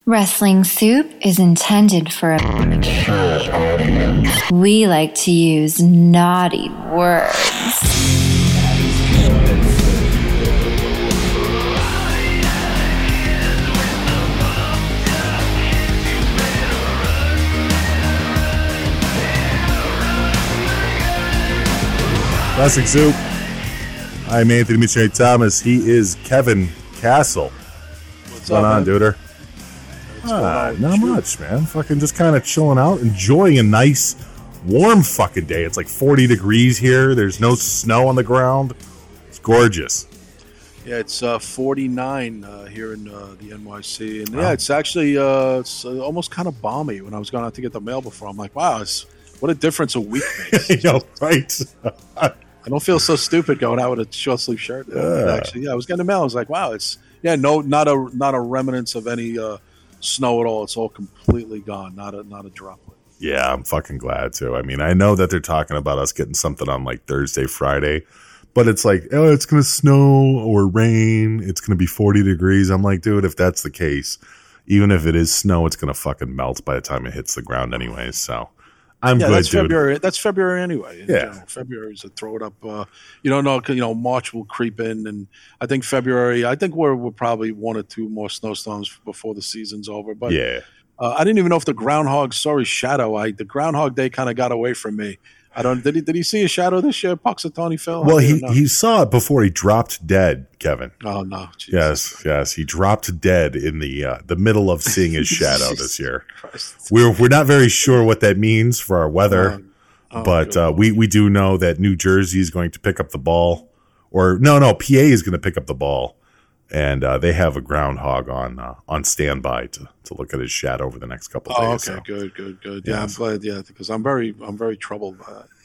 Wrestling Soup is intended for a mature audience. We like to use naughty words. Wrestling Soup. I'm Anthony Missionary Thomas. He is Kevin Castle. What's going on, duder? Not much, man. Fucking just kind of chilling out, enjoying a nice, warm fucking day. It's like 40 degrees here. There's no snow on the ground. It's gorgeous. Yeah, it's 49 here in the NYC. And yeah, it's actually it's almost kind of balmy. When I was going out to get the mail before, I'm like, wow, what a difference a week makes. You know, right? I don't feel so stupid going out with a short sleeve shirt. Actually, yeah, I was getting the mail. I was like, wow, not a remnants of any snow at all. It's all completely gone. Not a droplet. Yeah, I'm fucking glad too. I mean, I know that they're talking about us getting something on like Thursday, Friday, but it's like, oh, it's gonna snow or rain. It's gonna be 40 degrees. I'm like, dude, if that's the case, even if it is snow, it's gonna fucking melt by the time it hits the ground, anyways. So. I'm good, that's dude. February. That's February anyway. Yeah, February is a throw it up. You don't know. March will creep in, and I think February. I think we're probably one or two more snowstorms before the season's over. But yeah, I didn't even know if the groundhog saw his shadow. The Groundhog Day kind of got away from me. I don't. Did he see a shadow this year, Puxatawny Phil? Well, he saw it before he dropped dead, Kevin. Oh no! Jesus. Yes, he dropped dead in the middle of seeing his shadow this year. We're not very sure what that means for our weather, but we do know that New Jersey is going to pick up the ball, or no, PA is going to pick up the ball, and they have a groundhog on standby to look at his shadow over the next couple of days. Okay, so. Good. Yeah, I'm glad. Yeah, because I'm very troubled by that.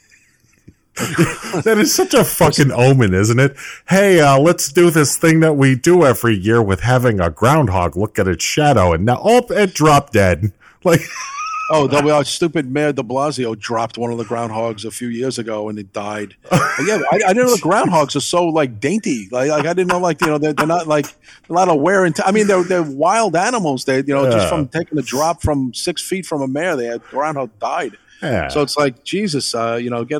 That is such a fucking omen, isn't it? Hey, let's do this thing that we do every year with having a groundhog look at its shadow, and now it dropped dead. Like, our stupid Mayor De Blasio dropped one of the groundhogs a few years ago, and it died. Yeah, I didn't know the groundhogs are so like dainty. Like I didn't know they're not like a lot of wear and. I mean, they're wild animals. They just from taking a drop from 6 feet from a mare, groundhog died. Yeah. So it's like Jesus, get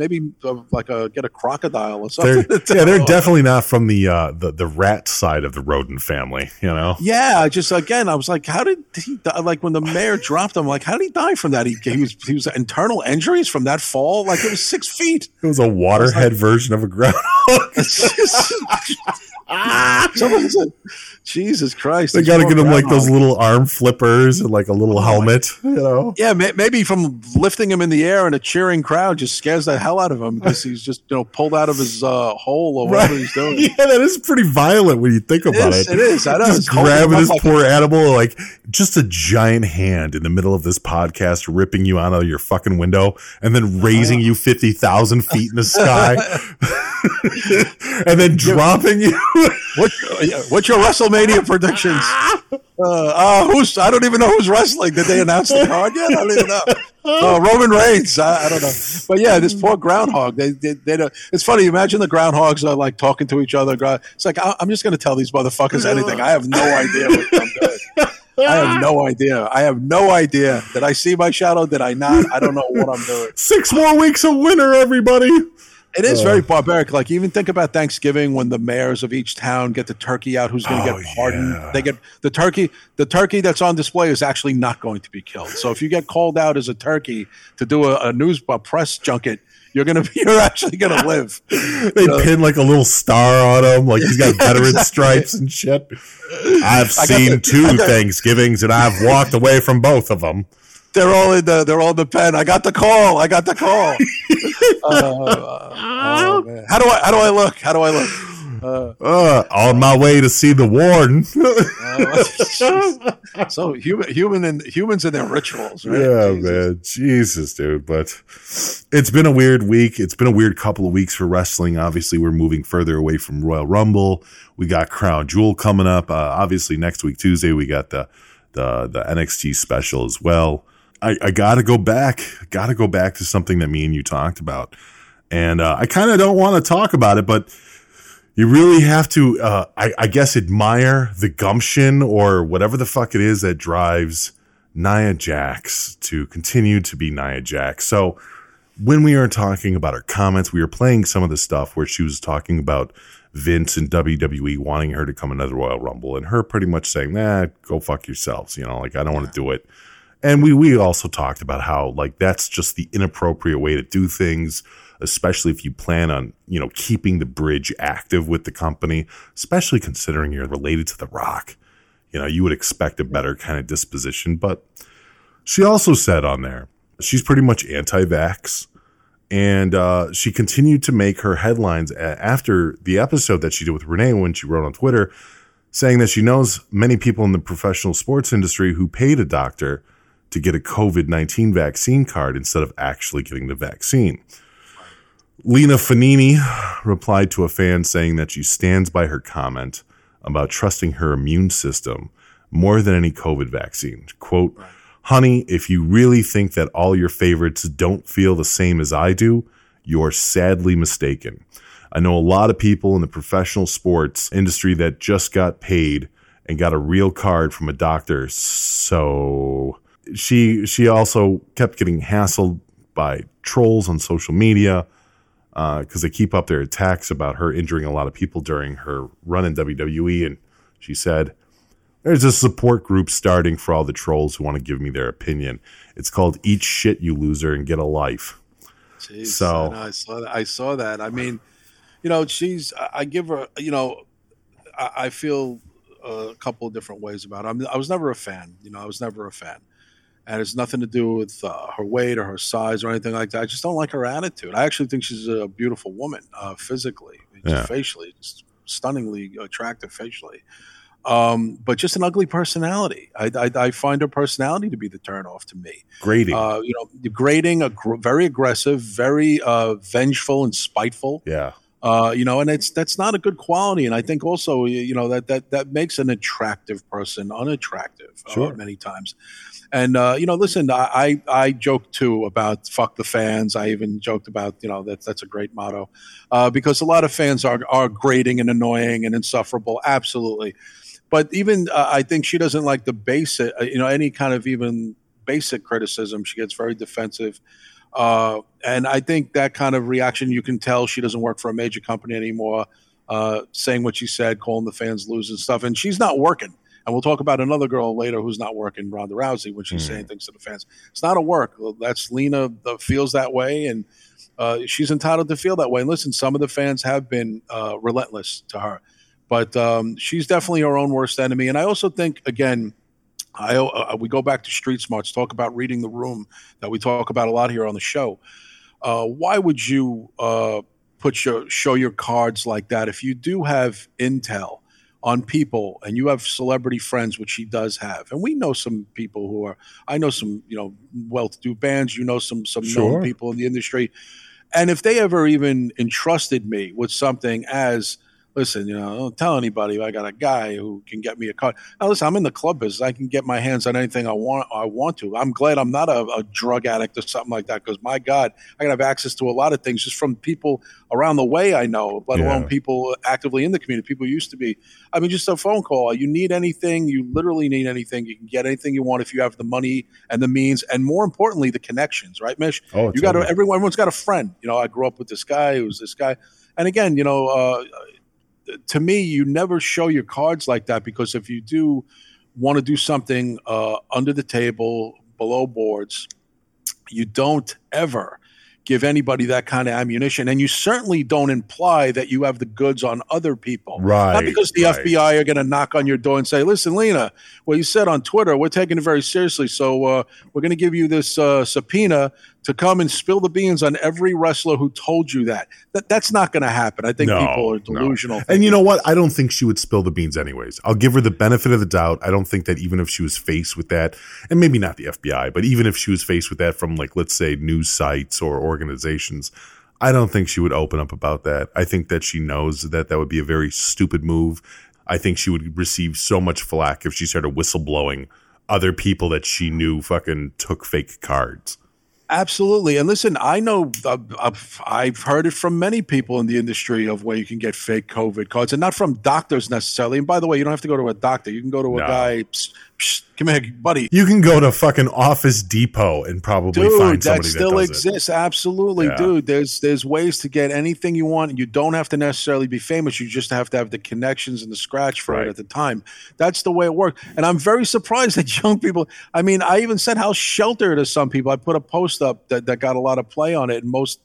a crocodile or something. They're definitely not from the rat side of the rodent family, you know. Yeah, I was like, how did he die? Like when the mayor dropped him, like how did he die from that? He was internal injuries from that fall. Like it was 6 feet. It was a waterhead version of a groundhog. Someone said, Jesus Christ. They got to get him like those little arm flippers and like a little helmet, you know? Yeah, maybe from lifting him in the air and a cheering crowd just scares the hell out of him because he's just, pulled out of his hole or whatever he's doing. Yeah, that is pretty violent when you think about it. It is. I know. Just grabbing this poor animal, like just a giant hand in the middle of this podcast, ripping you out of your fucking window and then raising you 50,000 feet in the sky and then dropping you. What's your WrestleMania predictions? I don't even know who's wrestling. Did they announce the card yet? I don't even know. Roman Reigns. I don't know. But yeah, this poor groundhog. They it's funny. Imagine the groundhogs are like talking to each other. It's like I'm just going to tell these motherfuckers anything. I have no idea what I'm doing. I have no idea. Did I see my shadow? Did I not? I don't know what I'm doing. 6 more weeks of winter, everybody. It is very barbaric. Like even think about Thanksgiving when the mayors of each town get the turkey out. Who's going to get pardoned? Yeah. They get the turkey. The turkey that's on display is actually not going to be killed. So if you get called out as a turkey to do a press junket, you're actually gonna live. They pin like a little star on him, like he's got veteran stripes and shit. I've seen 2 Thanksgivings and I've walked away from both of them. They're all in the pen. I got the call. Man. How do I look? On my way to see the warden. So humans and their rituals, right? Yeah, man. Jesus, dude. But it's been a weird week. It's been a weird couple of weeks for wrestling. Obviously, we're moving further away from Royal Rumble. We got Crown Jewel coming up. Obviously, next week, Tuesday, we got the NXT special as well. I gotta go back. Gotta go back to something that me and you talked about. And I kind of don't want to talk about it, but You really have to, I guess, admire the gumption or whatever the fuck it is that drives Nia Jax to continue to be Nia Jax. So when we were talking about her comments, we were playing some of the stuff where she was talking about Vince and WWE wanting her to come another Royal Rumble, and her pretty much saying, go fuck yourselves. Like, I don't want to do it. And we also talked about how, like, that's just the inappropriate way to do things, especially if you plan on, keeping the bridge active with the company, especially considering you're related to The Rock. You would expect a better kind of disposition. But she also said on there, she's pretty much anti-vax. And she continued to make her headlines after the episode that she did with Renee when she wrote on Twitter, saying that she knows many people in the professional sports industry who paid a doctor to get a COVID-19 vaccine card instead of actually getting the vaccine. Lena Fanini replied to a fan saying that she stands by her comment about trusting her immune system more than any COVID vaccine. Quote, honey, if you really think that all your favorites don't feel the same as I do, you're sadly mistaken. I know a lot of people in the professional sports industry that just got paid and got a real card from a doctor. So she also kept getting hassled by trolls on social media because they keep up their attacks about her injuring a lot of people during her run in WWE. And she said, there's a support group starting for all the trolls who want to give me their opinion. It's called Eat Shit, You Loser, and Get a Life. Jeez, so I saw that. I mean, I give her, I feel a couple of different ways about it. I was never a fan. And it's nothing to do with her weight or her size or anything like that. I just don't like her attitude. I actually think she's a beautiful woman physically, facially, just stunningly attractive facially. But just an ugly personality. I find her personality to be the turnoff to me. Grating. Grating, very aggressive, very vengeful and spiteful. Yeah. And that's not a good quality. And I think also, that makes an attractive person unattractive many times. And, listen, I joke too about fuck the fans. I even joked about, that's a great motto because a lot of fans are grating and annoying and insufferable. Absolutely. But even I think she doesn't like the basic, any kind of even basic criticism. She gets very defensive. And I think that kind of reaction, you can tell she doesn't work for a major company anymore, saying what she said, calling the fans losers and stuff. And she's not working. And we'll talk about another girl later who's not working, Ronda Rousey, when she's saying things to the fans. It's not a work. That's Lena feels that way, and she's entitled to feel that way. And listen, some of the fans have been relentless to her. But she's definitely her own worst enemy. And I also think, again, we go back to street smarts, talk about reading the room that we talk about a lot here on the show. Why would you show your cards like that if you do have intel on people and you have celebrity friends, which she does have? And we know some people I know some, well-to-do bands, some known people in the industry. And if they ever even entrusted me with something as, listen, don't tell anybody I got a guy who can get me a card. Now, listen, I'm in the club business. I can get my hands on anything I want to. I'm glad I'm not a drug addict or something like that because, my God, I can have access to a lot of things just from people around the way I know, let alone people actively in the community, people used to be. I mean, just a phone call. You need anything. You literally need anything. You can get anything you want if you have the money and the means and, more importantly, the connections, right, Mish? Oh, everyone's got a friend. I grew up with this guy who's this guy. And again, to me, you never show your cards like that because if you do want to do something under the table, below boards, you don't ever give anybody that kind of ammunition. And you certainly don't imply that you have the goods on other people. Right. Not because the FBI are going to knock on your door and say, listen, Lena, well, you said on Twitter, we're taking it very seriously. So we're going to give you this subpoena to come and spill the beans on every wrestler who told you that. That's not going to happen. I think people are delusional. No. And you know what? I don't think she would spill the beans anyways. I'll give her the benefit of the doubt. I don't think that even if she was faced with that, and maybe not the FBI, but even if she was faced with that from, like, let's say news sites or organizations, I don't think she would open up about that. I think that she knows that would be a very stupid move. I think she would receive so much flack if she started whistleblowing other people that she knew fucking took fake cards. Absolutely. And listen, I know I've heard it from many people in the industry of where you can get fake COVID cards, and not from doctors necessarily. And by the way, you don't have to go to a doctor. You can go to a guy. Come here, buddy. You can go to fucking Office Depot and probably find somebody that still does exists. Absolutely, dude. There's ways to get anything you want. You don't have to necessarily be famous. You just have to have the connections and the scratch for it at the time. That's the way it works. And I'm very surprised that young people. I mean, I even said how sheltered are some people. I put a post up that got a lot of play on it, and most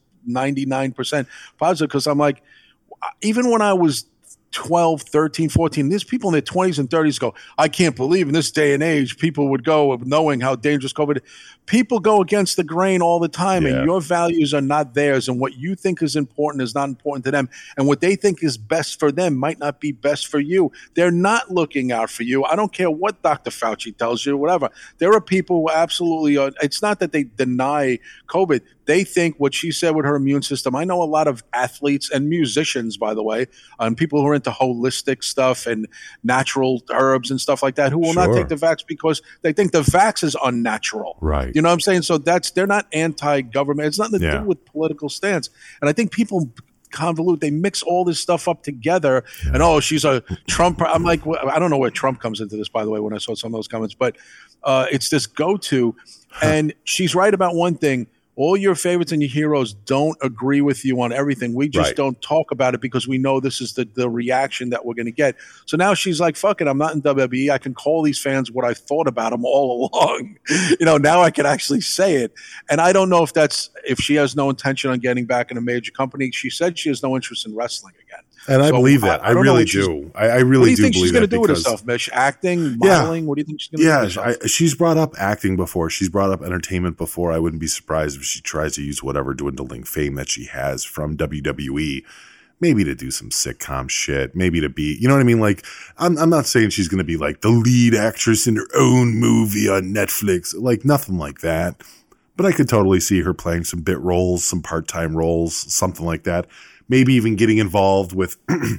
99% positive, because I'm like, even when I was 12, 13, 14, there's people in their 20s and 30s go, I can't believe in this day and age people would go knowing how dangerous COVID is. People go against the grain all the time, and your values are not theirs, and what you think is important is not important to them, and what they think is best for them might not be best for you. They're not looking out for you. I don't care what Dr. Fauci tells you, whatever. There are people who absolutely it's not that they deny COVID. They think what she said with her immune system. I know a lot of athletes and musicians, by the way, and people who are into holistic stuff and natural herbs and stuff like that, who will not take the vax because they think the vax is unnatural. Right. You know what I'm saying? So they're not anti-government. It's nothing to do with political stance. And I think people convolute, they mix all this stuff up together, and she's a Trump. I'm like, I don't know where Trump comes into this, by the way, when I saw some of those comments, but it's this go-to. And she's right about one thing. All your favorites and your heroes don't agree with you on everything. We just don't talk about it because we know this is the reaction that we're going to get. So now she's like, fuck it, I'm not in WWE. I can call these fans what I thought about them all along. Now I can actually say it. And I don't know if she has no intention on getting back in a major company. She said she has no interest in wrestling again. And I believe that. I really do. I really do believe that. What do you think she's going to do with herself, Mish? Acting, modeling? What do you think she's going to do with herself? She's brought up acting before. She's brought up entertainment before. I wouldn't be surprised if she tries to use whatever dwindling fame that she has from WWE, maybe to do some sitcom shit, maybe to be, you know what I mean? Like, I'm not saying she's going to be like the lead actress in her own movie on Netflix, like nothing like that. But I could totally see her playing some bit roles, some part-time roles, something like that. Maybe even getting involved with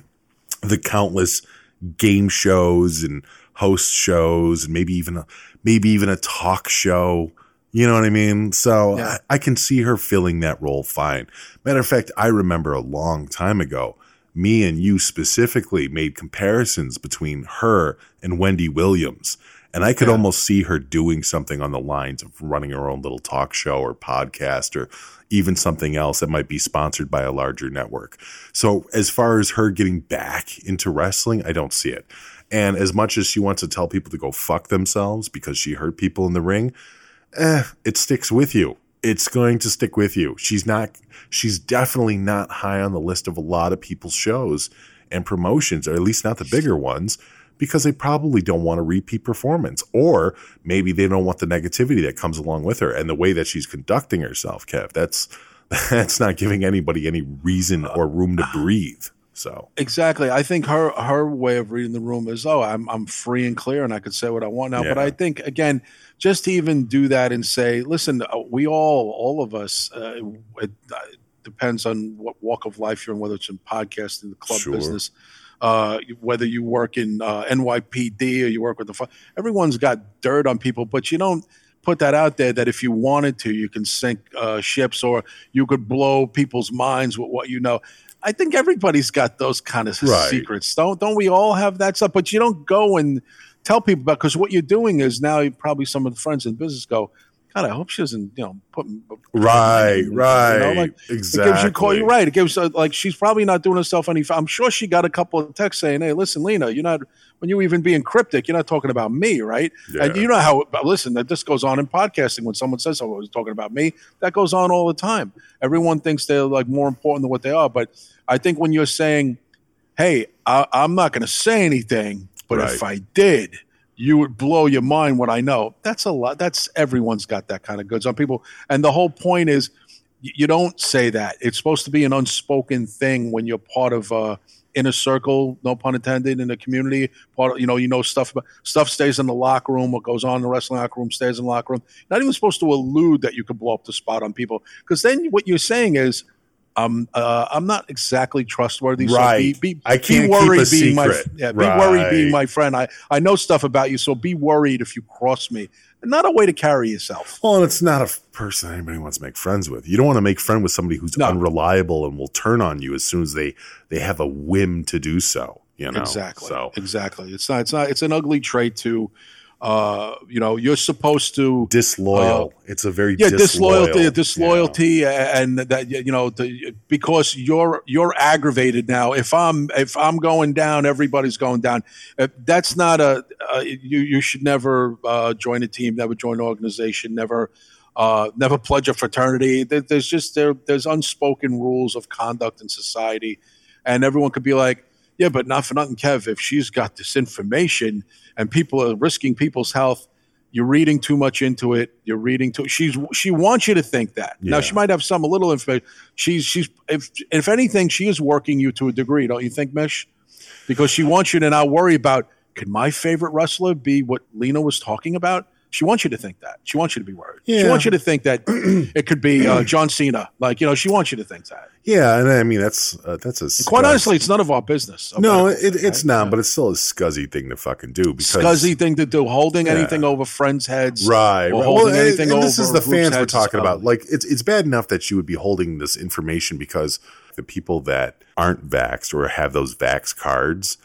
the countless game shows and host shows, and maybe even a talk show. You know what I mean? So I can see her filling that role fine. Matter of fact, I remember a long time ago, me and you specifically made comparisons between her and Wendy Williams. And I could almost see her doing something on the lines of running her own little talk show or podcast, or even something else that might be sponsored by a larger network. So as far as her getting back into wrestling, I don't see it. And as much as she wants to tell people to go fuck themselves because she hurt people in the ring, it sticks with you. It's going to stick with you. She's definitely not high on the list of a lot of people's shows and promotions, or at least not the bigger ones, because they probably don't want a repeat performance, or maybe they don't want the negativity that comes along with her and the way that she's conducting herself, Kev. That's not giving anybody any reason or room to breathe. So exactly, I think her way of reading the room is, I'm free and clear and I could say what I want now. But I think, again, just to even do that and say, listen, we all of us, it depends on what walk of life you're in, whether it's in podcasting, the club business, whether you work in NYPD or you work with everyone's got dirt on people, but you don't put that out there that if you wanted to, you can sink ships, or you could blow people's minds with what you know. I think everybody's got those kind of secrets. Don't we all have that stuff? But you don't go and tell people about, because what you're doing is now probably some of the friends in business go, God, I hope she doesn't, put right. Exactly. It gives you call. You're right. It gives she's probably not doing herself any. I'm sure she got a couple of texts saying, "Hey, listen, Lena, you're not, when you even being cryptic, you're not talking about me, right?" Yeah. And you know how. Listen, that this goes on in podcasting. When someone says someone was talking about me, that goes on all the time. Everyone thinks they're more important than what they are. But I think when you're saying, "Hey, I'm not going to say anything, but if I did, you would blow your mind what I know." That's a lot. That's everyone's got that kind of goods on people. And the whole point is you don't say that. It's supposed to be an unspoken thing when you're part of inner circle, no pun intended, in the community. Part of, stuff stays in the locker room. What goes on in the wrestling locker room stays in the locker room. Not even supposed to allude that you could blow up the spot on people, because then what you're saying is I'm not exactly trustworthy. Right. So be I can't worried keep a being secret. be worried being my friend. I know stuff about you, so be worried if you cross me. Not a way to carry yourself. Well, and it's not a person anybody wants to make friends with. You don't want to make friends with somebody who's unreliable and will turn on you as soon as they have a whim to do so. You know, exactly. It's an ugly trait to. You're supposed to disloyal. It's a very disloyalty, and that because you're aggravated now. If I'm going down, everybody's going down. That's not you should never join a team, never join an organization, never pledge a fraternity. There's unspoken rules of conduct in society, and everyone could be like, yeah, but not for nothing, Kev. If she's got this information and people are risking people's health, you're reading too much into it. You're reading too. She wants you to think that. Yeah. Now she might have a little information. She's if anything, she is working you to a degree, don't you think, Mish? Because she wants you to now worry about, could my favorite wrestler be what Lena was talking about? She wants you to think that. She wants you to be worried. Yeah. She wants you to think that it could be John Cena. She wants you to think that. Yeah, and I mean that's quite honestly, it's none of our business. No, it's not, but it's still a scuzzy thing to fucking do. Scuzzy thing to do, holding anything over friends' heads, right? Holding anything over. This is the fans we're talking about. Like it's bad enough that she would be holding this information because the people that aren't vaxxed or have those vax cards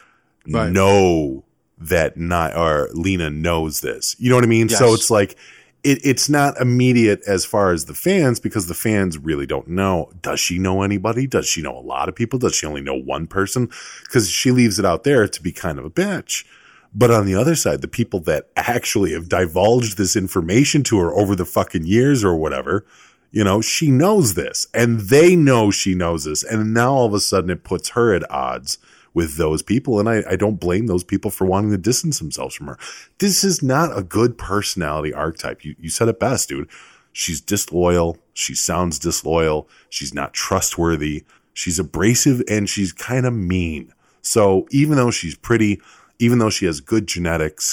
know that Lena knows this. You know what I mean? Yes. So it's like it's not immediate as far as the fans, because the fans really don't know. Does she know anybody? Does she know a lot of people? Does she only know one person? Because she leaves it out there to be kind of a bitch. But on the other side, the people that actually have divulged this information to her over the fucking years or whatever, she knows this, and they know she knows this. And now all of a sudden it puts her at odds with those people, and I don't blame those people for wanting to distance themselves from her. This is not a good personality archetype. You said it best, dude. She's disloyal. She sounds disloyal. She's not trustworthy. She's abrasive, and she's kind of mean. So even though she's pretty, even though she has good genetics,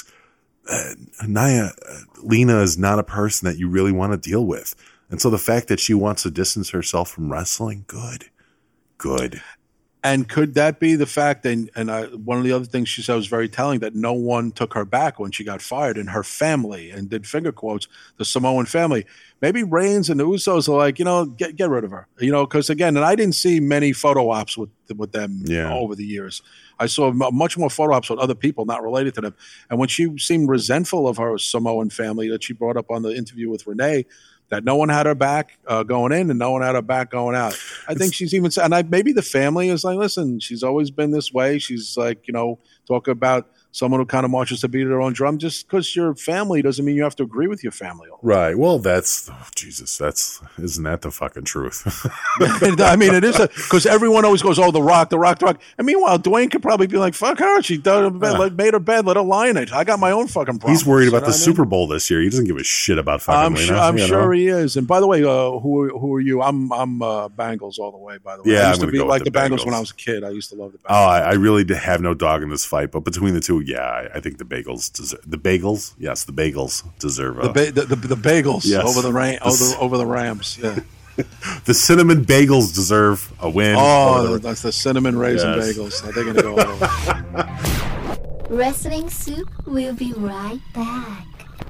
Lena is not a person that you really want to deal with. And so the fact that she wants to distance herself from wrestling, good. And could that be the fact, and one of the other things she said was very telling, that no one took her back when she got fired, and her family, and did finger quotes, the Samoan family. Maybe Reigns and the Usos are like, get rid of her. Because again, and I didn't see many photo ops with them over the years. I saw much more photo ops with other people not related to them. And when she seemed resentful of her Samoan family that she brought up on the interview with Renee, that no one had her back going in and no one had her back going out. I think she's even – and maybe the family is like, listen, she's always been this way. She's like, talk about someone who kind of marches to beat their own drum. Just because you're family doesn't mean you have to agree with your family. Right. Well, isn't that the fucking truth? I mean, it is because everyone always goes, oh, The Rock. And meanwhile, Dwayne could probably be like, fuck her. She made her bed. Let her lie in it. I got my own fucking problems. He's worried about the Super Bowl this year. He doesn't give a shit about fucking Lena. I'm sure he is. And by the way, who are you? I'm Bengals all the way, by the way. Yeah, I used to be like the Bengals when I was a kid. I used to love the Bengals. Oh, I really did have no dog in this fight, but between the two, yeah, I think the Bagels deserve the Bagels. Yes, the Bagels deserve the Bagels, yes, over the Rams. Yeah, the cinnamon bagels deserve a win. Oh, that's the cinnamon raisin bagels. They're going to go over. Wrestling Soup will be right back.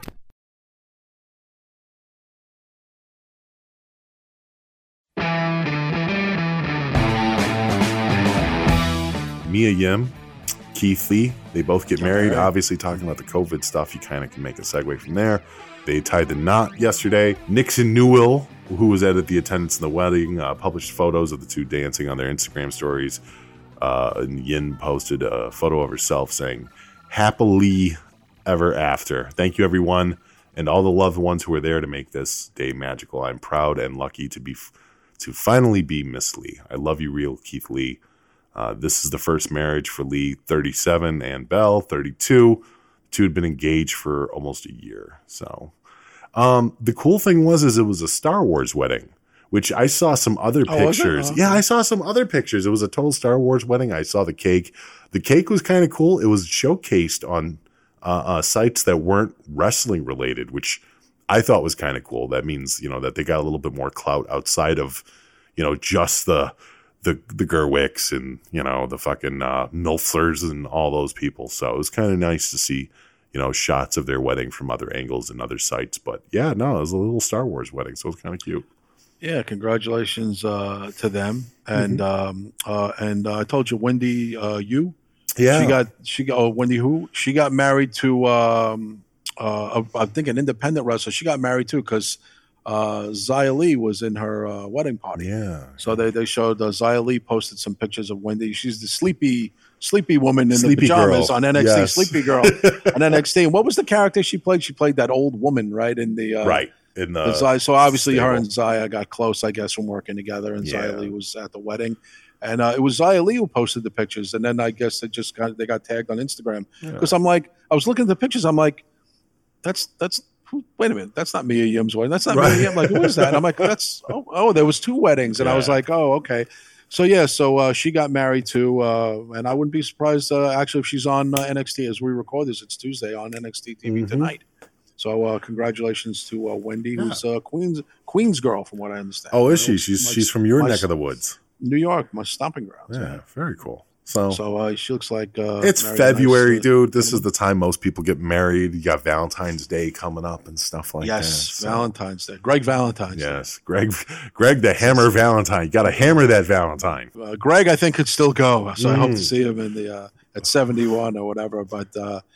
Mia Yim, Keith Lee, they both get married. Right. Obviously, talking about the COVID stuff, you kind of can make a segue from there. They tied the knot yesterday. Nixon Newell, who was at the attendance in the wedding, published photos of the two dancing on their Instagram stories. And Yin posted a photo of herself saying, "Happily ever after. Thank you, everyone, and all the loved ones who were there to make this day magical. I'm proud and lucky to finally be Miss Lee. I love you, real Keith Lee." This is the first marriage for Lee, 37, and Belle, 32. The two had been engaged for almost a year. So the cool thing was it was a Star Wars wedding, which I saw some other pictures. Yeah, I saw some other pictures. It was a total Star Wars wedding. I saw the cake. The cake was kind of cool. It was showcased on sites that weren't wrestling related, which I thought was kind of cool. That means, that they got a little bit more clout outside of, just the Gerwicks and, the fucking Milflers and all those people. So it was kind of nice to see, shots of their wedding from other angles and other sites. But yeah, no, it was a little Star Wars wedding, so it was kind of cute. Yeah, congratulations to them. And I told you, Wendy Yu. Yeah, she got Wendy who? She got married to I think an independent wrestler. She got married too because Xia Li was in her wedding party. Yeah. So they showed Xia Li posted some pictures of Wendy. She's the sleepy woman in the pajamas girl. on NXT. Yes. Sleepy girl on NXT. And what was the character she played? She played that old woman, right? In the right. In the so obviously stable. her and Xia got close, I guess, from working together. And Yeah. Xia Li was at the wedding. And it was Xia Li who posted the pictures. And then I guess they got tagged on Instagram. Because I was looking at the pictures. I'm like, that's wait a minute. That's not Mia Yim's wedding. That's not Mia Yim. Like, who is that? And I'm like, there was two weddings. And I was like, oh, okay. So, yeah. So she got married too. And I wouldn't be surprised, actually, if she's on NXT as we record this. It's Tuesday on NXT TV tonight. So congratulations to Wendy, who's Queens girl, from what I understand. Oh, is she? She's from your neck of the woods. New York, my stomping grounds. Yeah, very cool. So she looks like it's February, dude. This is the time most people get married. You got Valentine's Day coming up and stuff like that. Yes, Valentine's Day. Greg Valentine's Day. Yes, Greg the Hammer Valentine. You got to hammer that Valentine. Greg, I think, could still go. So I hope to see him in the at 71 or whatever. But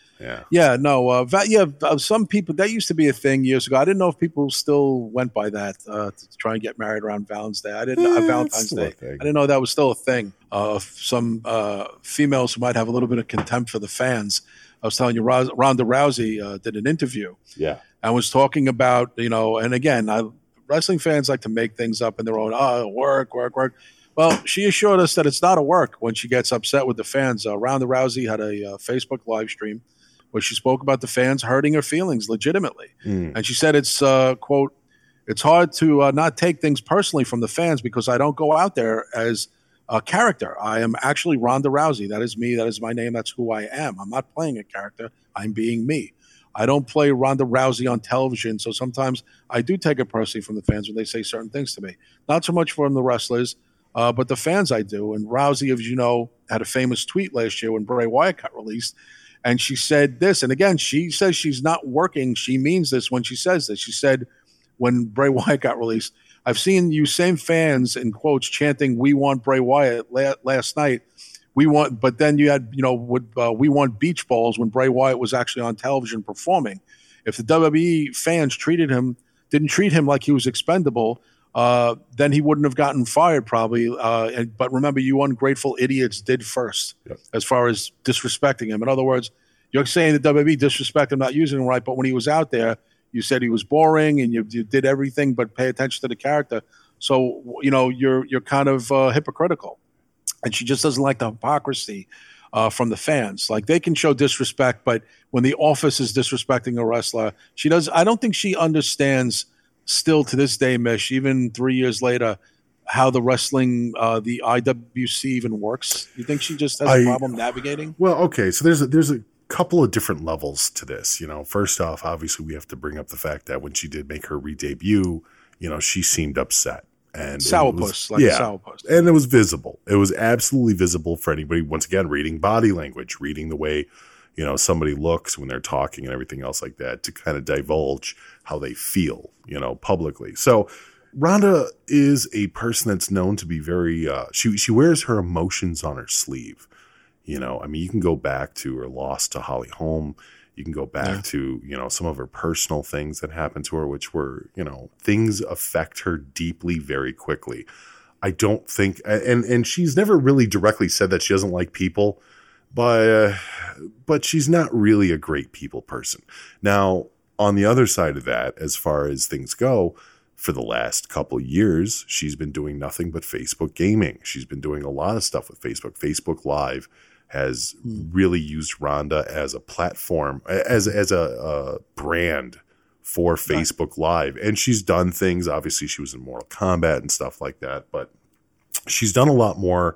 some people, that used to be a thing years ago. I didn't know if people still went by that to try and get married around Valentine's Day. I didn't know Valentine's Day. I didn't know that was still a thing. Some females who might have a little bit of contempt for the fans. I was telling you, Ronda Rousey did an interview. Yeah, and was talking about, and again, wrestling fans like to make things up in their own. Work. Well, she assured us that it's not a work when she gets upset with the fans. Ronda Rousey had a Facebook live stream where she spoke about the fans hurting her feelings legitimately. And she said it's, quote, it's hard to not take things personally from the fans because I don't go out there as a character. I am actually Ronda Rousey. That is me. That is my name. That's who I am. I'm not playing a character. I'm being me. I don't play Ronda Rousey on television, so sometimes I do take it personally from the fans when they say certain things to me. Not so much from the wrestlers, but the fans I do. And Rousey, as you know, had a famous tweet last year when Bray Wyatt got released. And she said this, and again, she says she's not working. She means this when she says this. She said, when Bray Wyatt got released, I've seen you same fans in quotes chanting, "We want Bray Wyatt" last night. But then you had, we want beach balls when Bray Wyatt was actually on television performing. If the WWE fans didn't treat him like he was expendable, then he wouldn't have gotten fired probably. But remember, you ungrateful idiots did first as far as disrespecting him. In other words, you're saying the WWE disrespect him, not using him right, but when he was out there, you said he was boring and you did everything but pay attention to the character. So, you're kind of hypocritical. And she just doesn't like the hypocrisy from the fans. Like, they can show disrespect, but when the office is disrespecting a wrestler, I don't think she understands still to this day, Mish, even 3 years later, how the wrestling, the IWC even works. You think she just has a problem navigating? Well, okay. So there's a couple of different levels to this. First off, obviously we have to bring up the fact that when she did make her re-debut, she seemed upset. And sourpuss, a sourpuss. And it was visible. It was absolutely visible for anybody, once again, reading body language, reading the way, somebody looks when they're talking and everything else like that, to kind of divulge how they feel, publicly. So Ronda is a person that's known to be very, she wears her emotions on her sleeve. You can go back to her loss to Holly Holm. You can go back to, some of her personal things that happened to her, which were, things affect her deeply very quickly. I don't think, and she's never really directly said that she doesn't like people, but she's not really a great people person. Now, on the other side of that, as far as things go, for the last couple of years, she's been doing nothing but Facebook gaming. She's been doing a lot of stuff with Facebook. Facebook Live has really used Ronda as a platform, as a brand for Facebook Live. And she's done things, obviously she was in Mortal Kombat and stuff like that, but she's done a lot more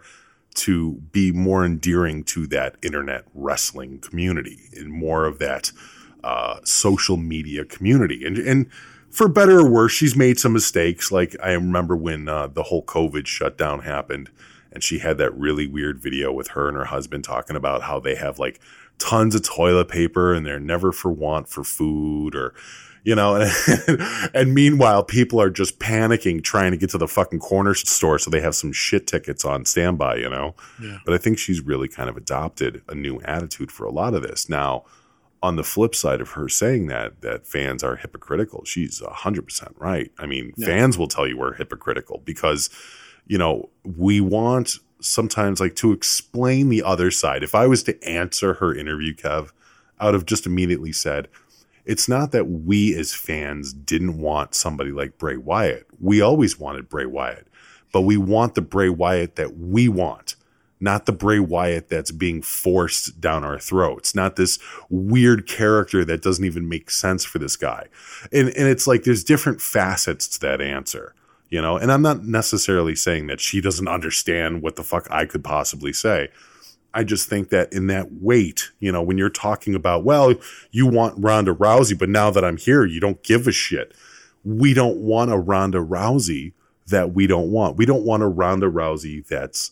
to be more endearing to that internet wrestling community and more of that social media community. And for better or worse, she's made some mistakes. Like I remember when the whole COVID shutdown happened, and she had that really weird video with her and her husband talking about how they have like tons of toilet paper and they're never for want for food, or, you know, and meanwhile, people are just panicking trying to get to the fucking corner store so they have some shit tickets on standby, you know? Yeah. But I think she's really kind of adopted a new attitude for a lot of this. Now, on the flip side of her saying that fans are hypocritical, she's 100% right. I mean, fans will tell you we're hypocritical because, you know, we want sometimes like to explain the other side. If I was to answer her interview, Kev, I would have just immediately said, it's not that we as fans didn't want somebody like Bray Wyatt. We always wanted Bray Wyatt, but we want the Bray Wyatt that we want, not the Bray Wyatt that's being forced down our throats, not this weird character that doesn't even make sense for this guy. And it's like there's different facets to that answer, you know, and I'm not necessarily saying that she doesn't understand what the fuck I could possibly say. I just think that in that weight, you know, when you're talking about, well, you want Ronda Rousey, but now that I'm here, you don't give a shit. We don't want a Ronda Rousey that we don't want. We don't want a Ronda Rousey that's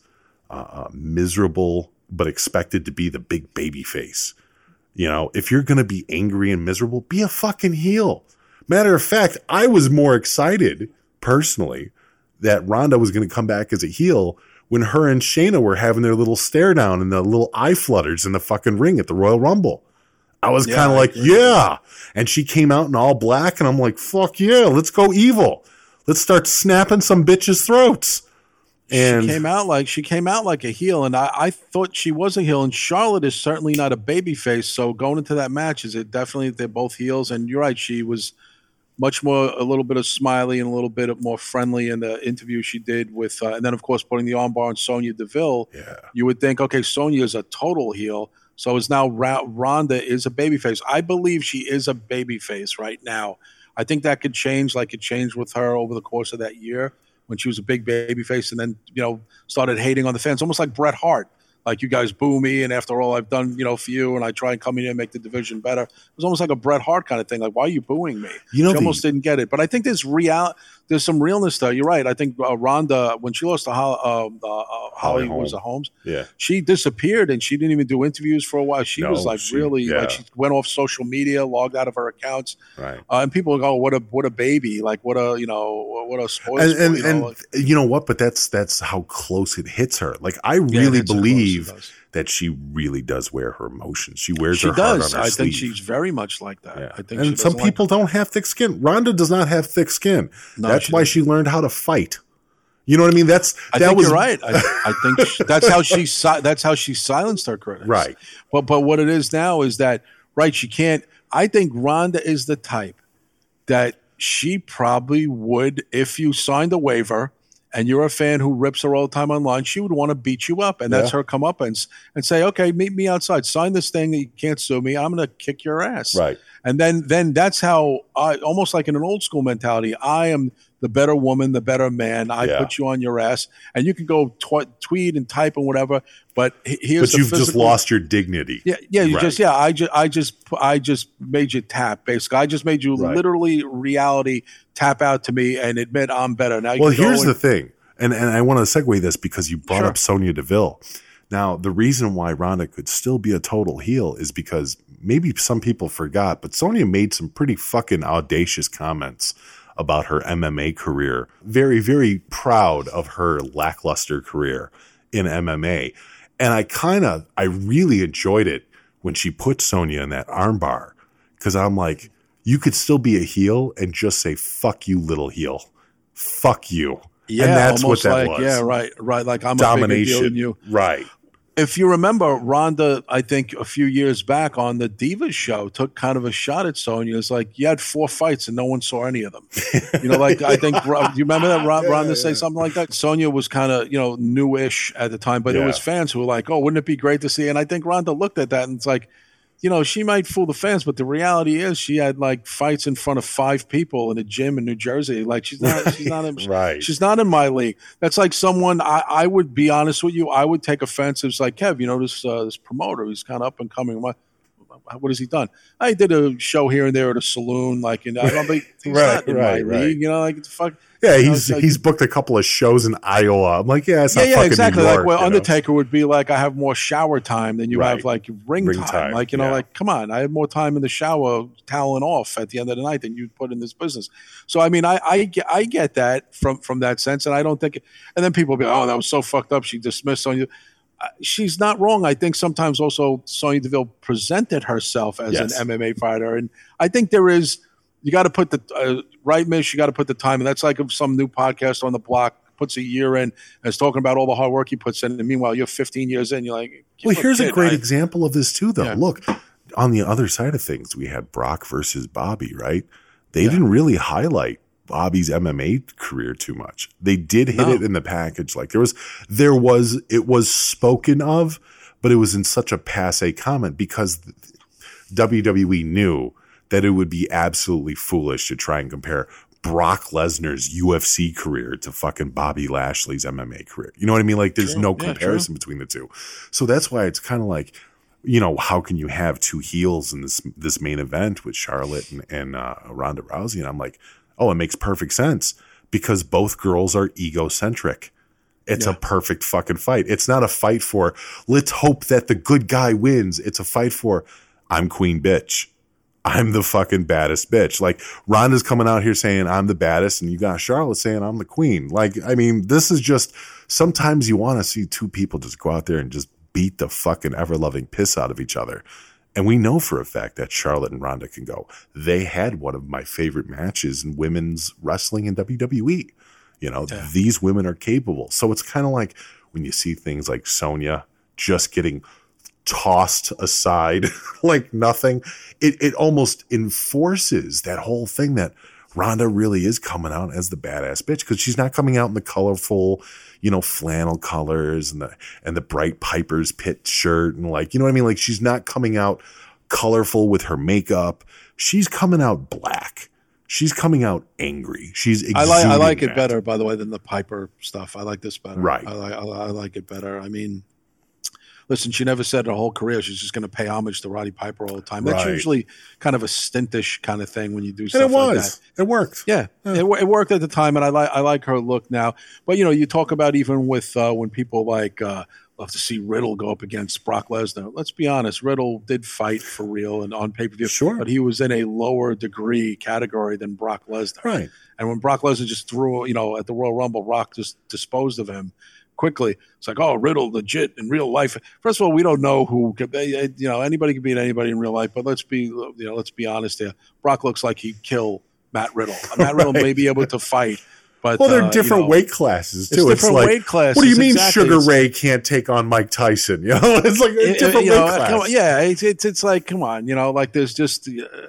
miserable, but expected to be the big baby face. You know, if you're going to be angry and miserable, be a fucking heel. Matter of fact, I was more excited personally that Ronda was going to come back as a heel when her and Shayna were having their little stare down and the little eye flutters in the fucking ring at the Royal Rumble. I was kind of like, yeah. And she came out in all black and I'm like, fuck yeah, let's go evil. Let's start snapping some bitches' throats. And she came out like a heel, and I thought she was a heel, and Charlotte is certainly not a babyface. So going into that match, they're both heels, and you're right, she was much more a little bit of smiley and a little bit more friendly in the interview she did with, and then of course putting the armbar on Sonya Deville. Yeah. You would think, okay, Sonya is a total heel, so is now Ronda is a babyface. I believe she is a babyface right now. I think that could change, like it changed with her over the course of that year when she was a big babyface, and then started hating on the fans, almost like Bret Hart. Like, you guys boo me, and after all I've done, for you, and I try and come in and make the division better. It was almost like a Bret Hart kind of thing. Like, why are you booing me? She almost didn't get it. But I think there's some realness there. You're right. I think Ronda, when she lost to Holly Holmes, she disappeared, and she didn't even do interviews for a while. She was like she went off social media, logged out of her accounts. Right. And people go, what a baby. Like, what a spoiled. And you know what? But that's how close it hits her. Like, I really believe that she really does wear her emotions. She wears her heart on her sleeve. I think she's very much like that. Yeah. I think and some people don't have thick skin. Ronda does not have thick skin. No, that's why she learned how to fight. You know what I mean? You're right. I think that's how she silenced her critics. Right. But what it is now is that she can't. I think Ronda is the type that she probably would, if you signed a waiver and you're a fan who rips her all the time online, she would want to beat you up. And that's her comeuppance and say, okay, meet me outside. Sign this thing that you can't sue me. I'm going to kick your ass. Right. And then that's how, almost like in an old school mentality, I am the better woman, the better man. I put you on your ass. And you can go tweet and type and whatever. But here's you've just lost your dignity. Yeah. I just made you tap. Basically, I just made you literally reality tap out to me and admit I'm better. Now, here's the thing, and I want to segue this because you brought up Sonya Deville. Now, the reason why Ronda could still be a total heel is because maybe some people forgot, but Sonya made some pretty fucking audacious comments about her MMA career. Very, very proud of her lackluster career in MMA. And I really enjoyed it when she put Sonya in that armbar, because I'm like, you could still be a heel and just say, fuck you, little heel. Fuck you. Yeah, and that's what that was. Yeah, right. Like, I'm domination. A bigger deal than you. Right. If you remember, Ronda, I think a few years back on the Divas show, took kind of a shot at Sonya. It's like, you had 4 fights and no one saw any of them. I think, do you remember that Ronda say something like that? Sonya was kind of, newish at the time, but it was fans who were like, oh, wouldn't it be great to see? And I think Ronda looked at that and it's like, she might fool the fans, but the reality is she had like fights in front of 5 people in a gym in New Jersey. Like, she's not right. She's not in my league. That's like someone, I would be honest with you, I would take offense. It's like, Kev, this promoter, he's kind of up and coming. what has he done? I did a show here and there at a saloon, like, and I don't think he's not in my league, you know, like, fuck. Yeah, he's booked a couple of shows in Iowa. I'm like, yeah, it's not fucking exactly. New York, like, well, Undertaker would be like, I have more shower time than you have, like, ring time. Like, you know, like, come on, I have more time in the shower toweling off at the end of the night than you put in this business. So, I mean, I get that from that sense, and I don't think. And then people will be, oh, that was so fucked up. She dismissed Sonya. She's not wrong. I think sometimes also Sonya Deville presented herself as an MMA fighter, and I think there is. You got to put the right, Mish. You got to put the time, and that's like if some new podcast on the block puts a year in and is talking about all the hard work he puts in, and meanwhile you're 15 years in. You're like, well, here's a great example of this too, though. Yeah. Look, on the other side of things, we had Brock versus Bobby. Right? They didn't really highlight Bobby's MMA career too much. They did hit it in the package. Like it was spoken of, but it was in such a passé comment because WWE knew that it would be absolutely foolish to try and compare Brock Lesnar's UFC career to fucking Bobby Lashley's MMA career. You know what I mean? Like there's no comparison between the two. So that's why it's kind of like, you know, how can you have two heels in this main event with Charlotte and Ronda Rousey? And I'm like, oh, it makes perfect sense because both girls are egocentric. It's a perfect fucking fight. It's not a fight for, let's hope that the good guy wins. It's a fight for, I'm queen bitch. I'm the fucking baddest bitch. Like Ronda's coming out here saying I'm the baddest, and you got Charlotte saying I'm the queen. Like, I mean, this is just, sometimes you want to see two people just go out there and just beat the fucking ever-loving piss out of each other. And we know for a fact that Charlotte and Ronda can go. They had one of my favorite matches in women's wrestling in WWE. You know, these women are capable. So it's kind of like when you see things like Sonya just getting tossed aside like nothing, it almost enforces that whole thing that Ronda really is coming out as the badass bitch, because she's not coming out in the colorful, you know, flannel colors and the bright Piper's Pit shirt and like, you know what I mean? Like she's not coming out colorful with her makeup. She's coming out black. She's coming out angry. She's exuding I like that. it better, by the way, than the Piper stuff. I like this better. Right. I like it better. I mean, listen, she never said her whole career she's just going to pay homage to Roddy Piper all the time. That's usually kind of a stintish kind of thing when you do stuff like that. It worked. Yeah, it worked at the time, and I like her look now. But, you know, you talk about even with when people like love to see Riddle go up against Brock Lesnar. Let's be honest, Riddle did fight for real and on pay-per-view. Sure. But he was in a lower degree category than Brock Lesnar. Right. And when Brock Lesnar just threw, you know, at the Royal Rumble, Rock just disposed of him quickly. It's like, oh, Riddle, legit in real life. First of all, we don't know who could be, you know, anybody can beat anybody in real life, but let's be honest here. Brock looks like he'd kill Matt Riddle. Matt Riddle may be able to fight, but well, they're different weight classes too. It's different like, weight classes. What do you mean Sugar Ray can't take on Mike Tyson? You know, it's like a different weight class. Yeah, it's like, come on, you know, like there's just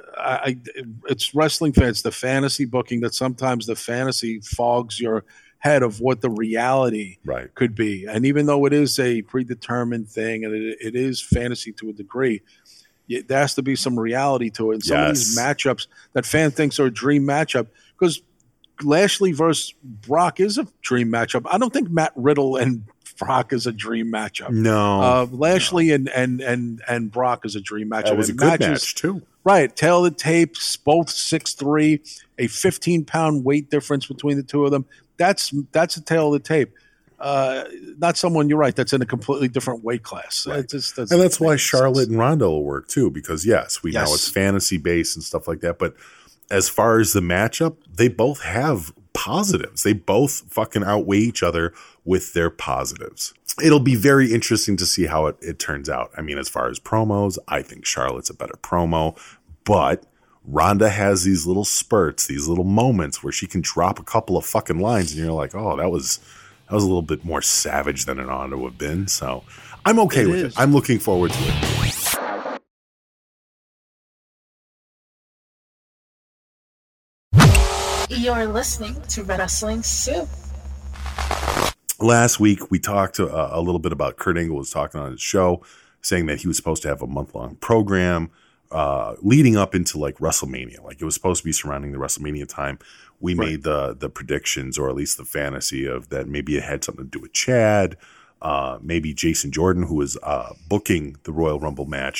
it's wrestling fans, the fantasy booking, that sometimes the fantasy fogs your head of what the reality could be. And even though it is a predetermined thing and it is fantasy to a degree, there has to be some reality to it. And some of these matchups that fan thinks are a dream matchup, because Lashley versus Brock is a dream matchup. I don't think Matt Riddle and Brock is a dream matchup. No. Lashley and Brock is a dream matchup. That was a good match too. Right. Tail of the tape, both 6'3", a 15-pound weight difference between the two of them. That's a tail of the tape. Not someone, you're right, that's in a completely different weight class. Right. And that's why Charlotte and Ronda will work too, because we know it's fantasy based and stuff like that. But as far as the matchup, they both have positives. They both fucking outweigh each other with their positives. It'll be very interesting to see how it turns out. I mean, as far as promos, I think Charlotte's a better promo, but Ronda has these little spurts, these little moments where she can drop a couple of fucking lines and you're like, oh, that was a little bit more savage than it ought to have been. So I'm okay with it. I'm looking forward to it. You're listening to Wrestling Soup. Last week, we talked a little bit about Kurt Angle was talking on his show, saying that he was supposed to have a month-long program leading up into like WrestleMania. Like it was supposed to be surrounding the WrestleMania time. We made the predictions, or at least the fantasy of that maybe it had something to do with Chad. Maybe Jason Jordan, who was booking the Royal Rumble match,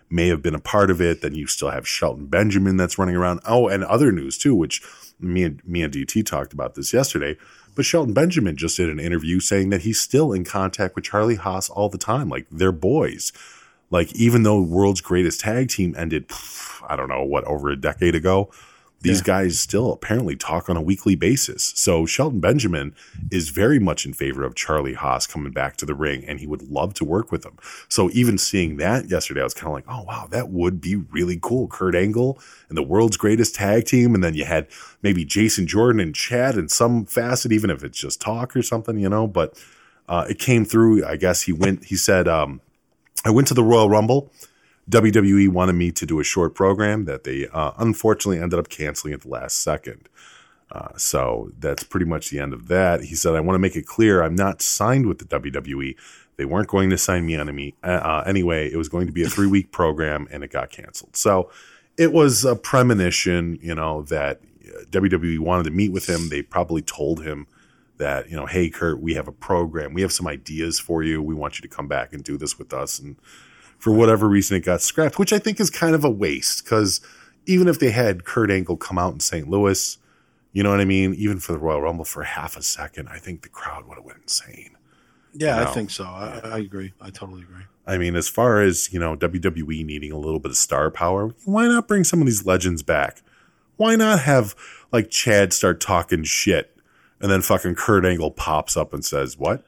may have been a part of it. Then you still have Shelton Benjamin that's running around. Oh, and other news too, which me and DT talked about this yesterday. But Shelton Benjamin just did an interview saying that he's still in contact with Charlie Haas all the time. Like, they're boys. Like, even though World's Greatest Tag Team ended, I don't know, over a decade ago, these guys still apparently talk on a weekly basis. So Shelton Benjamin is very much in favor of Charlie Haas coming back to the ring, and he would love to work with him. So even seeing that yesterday, I was kind of like, oh, wow, that would be really cool. Kurt Angle and the World's Greatest Tag Team, and then you had maybe Jason Jordan and Chad in some facet, even if it's just talk or something, But it came through. I guess he said, I went to the Royal Rumble. WWE wanted me to do a short program that they unfortunately ended up canceling at the last second. So that's pretty much the end of that. He said, I want to make it clear I'm not signed with the WWE. They weren't going to sign me on anyway. It was going to be a 3-week program, and it got canceled. So it was a premonition, that WWE wanted to meet with him. They probably told him that, hey, Kurt, we have a program. We have some ideas for you. We want you to come back and do this with us. And for whatever reason, it got scrapped, which I think is kind of a waste, because even if they had Kurt Angle come out in St. Louis, you know what I mean? Even for the Royal Rumble for half a second, I think the crowd would have went insane. Yeah, I think so. I agree. I totally agree. I mean, as far as, WWE needing a little bit of star power, why not bring some of these legends back? Why not have, like, Chad start talking shit, and then fucking Kurt Angle pops up and says, what?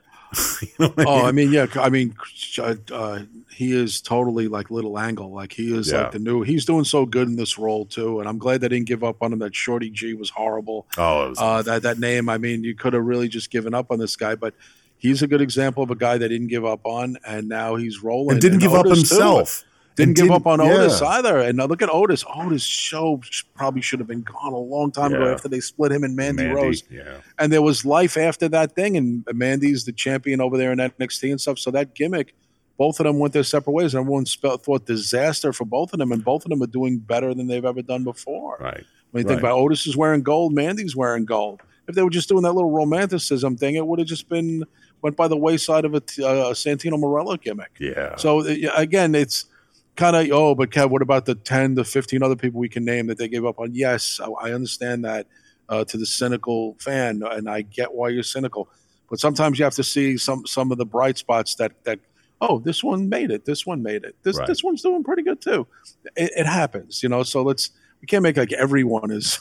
He is totally like Little Angle. Like, he is like he's doing so good in this role too. And I'm glad they didn't give up on him. That Shorty G was horrible. Oh, it was that name. I mean, you could have really just given up on this guy, but he's a good example of a guy that didn't give up on, and now he's rolling. And didn't give up himself. Didn't give up on Otis either. And now look at Otis. Otis' show probably should have been gone a long time ago after they split him and Mandy Rose. Yeah. And there was life after that thing. And Mandy's the champion over there in NXT and stuff. So that gimmick, both of them went their separate ways. And everyone thought disaster for both of them. And both of them are doing better than they've ever done before. Right. When you think about Otis is wearing gold, Mandy's wearing gold. If they were just doing that little romanticism thing, it would have just went by the wayside of a Santino Marella gimmick. Yeah. So again, it's kind of, but Kev, what about the 10 to 15 other people we can name that they gave up on? Yes, I understand that to the cynical fan, and I get why you're cynical. But sometimes you have to see some of the bright spots that this one made it. This one made it. This one's doing pretty good too. It happens, So we can't make like everyone is.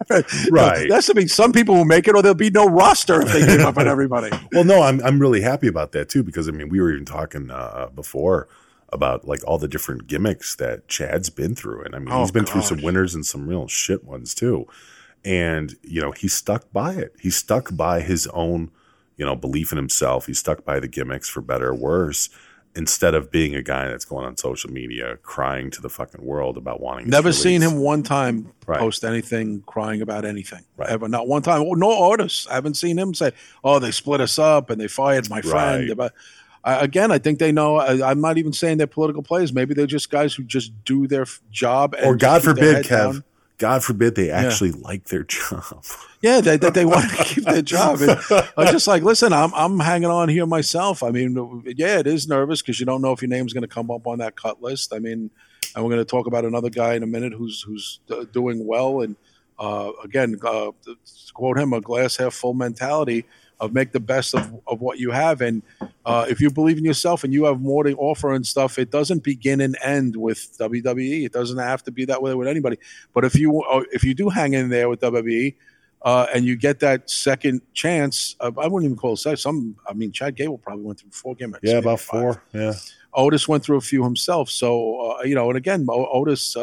Right. That's to be some people who make it, or there'll be no roster if they give up on everybody. Well, no, I'm really happy about that too, because I mean, we were even talking before about like all the different gimmicks that Chad's been through. And I mean, he's been through some winners and some real shit ones too. And, he stuck by it. He stuck by his own, belief in himself. He stuck by the gimmicks, for better or worse, instead of being a guy that's going on social media crying to the fucking world about wanting. Never seen him one time post anything crying about anything. Ever. Not one time. No Otis. I haven't seen him say, they split us up and they fired my friend. Again, I think they know. I'm not even saying they're political players. Maybe they're just guys who just do their job. And or God forbid, Kev, God forbid they actually like their job. Yeah, they want to keep their job. And I'm just like, listen, I'm hanging on here myself. I mean, it is nervous because you don't know if your name's going to come up on that cut list. I mean, and we're going to talk about another guy in a minute who's doing well. And again, to quote him, a glass half full mentality of make the best of what you have. And if you believe in yourself and you have more to offer and stuff, it doesn't begin and end with WWE. It doesn't have to be that way with anybody. But if you do hang in there with WWE and you get that second chance, I wouldn't even call it Chad Gable probably went through 4 gimmicks. Yeah, about 4. Yeah. Otis went through a few himself. So, and again, Otis,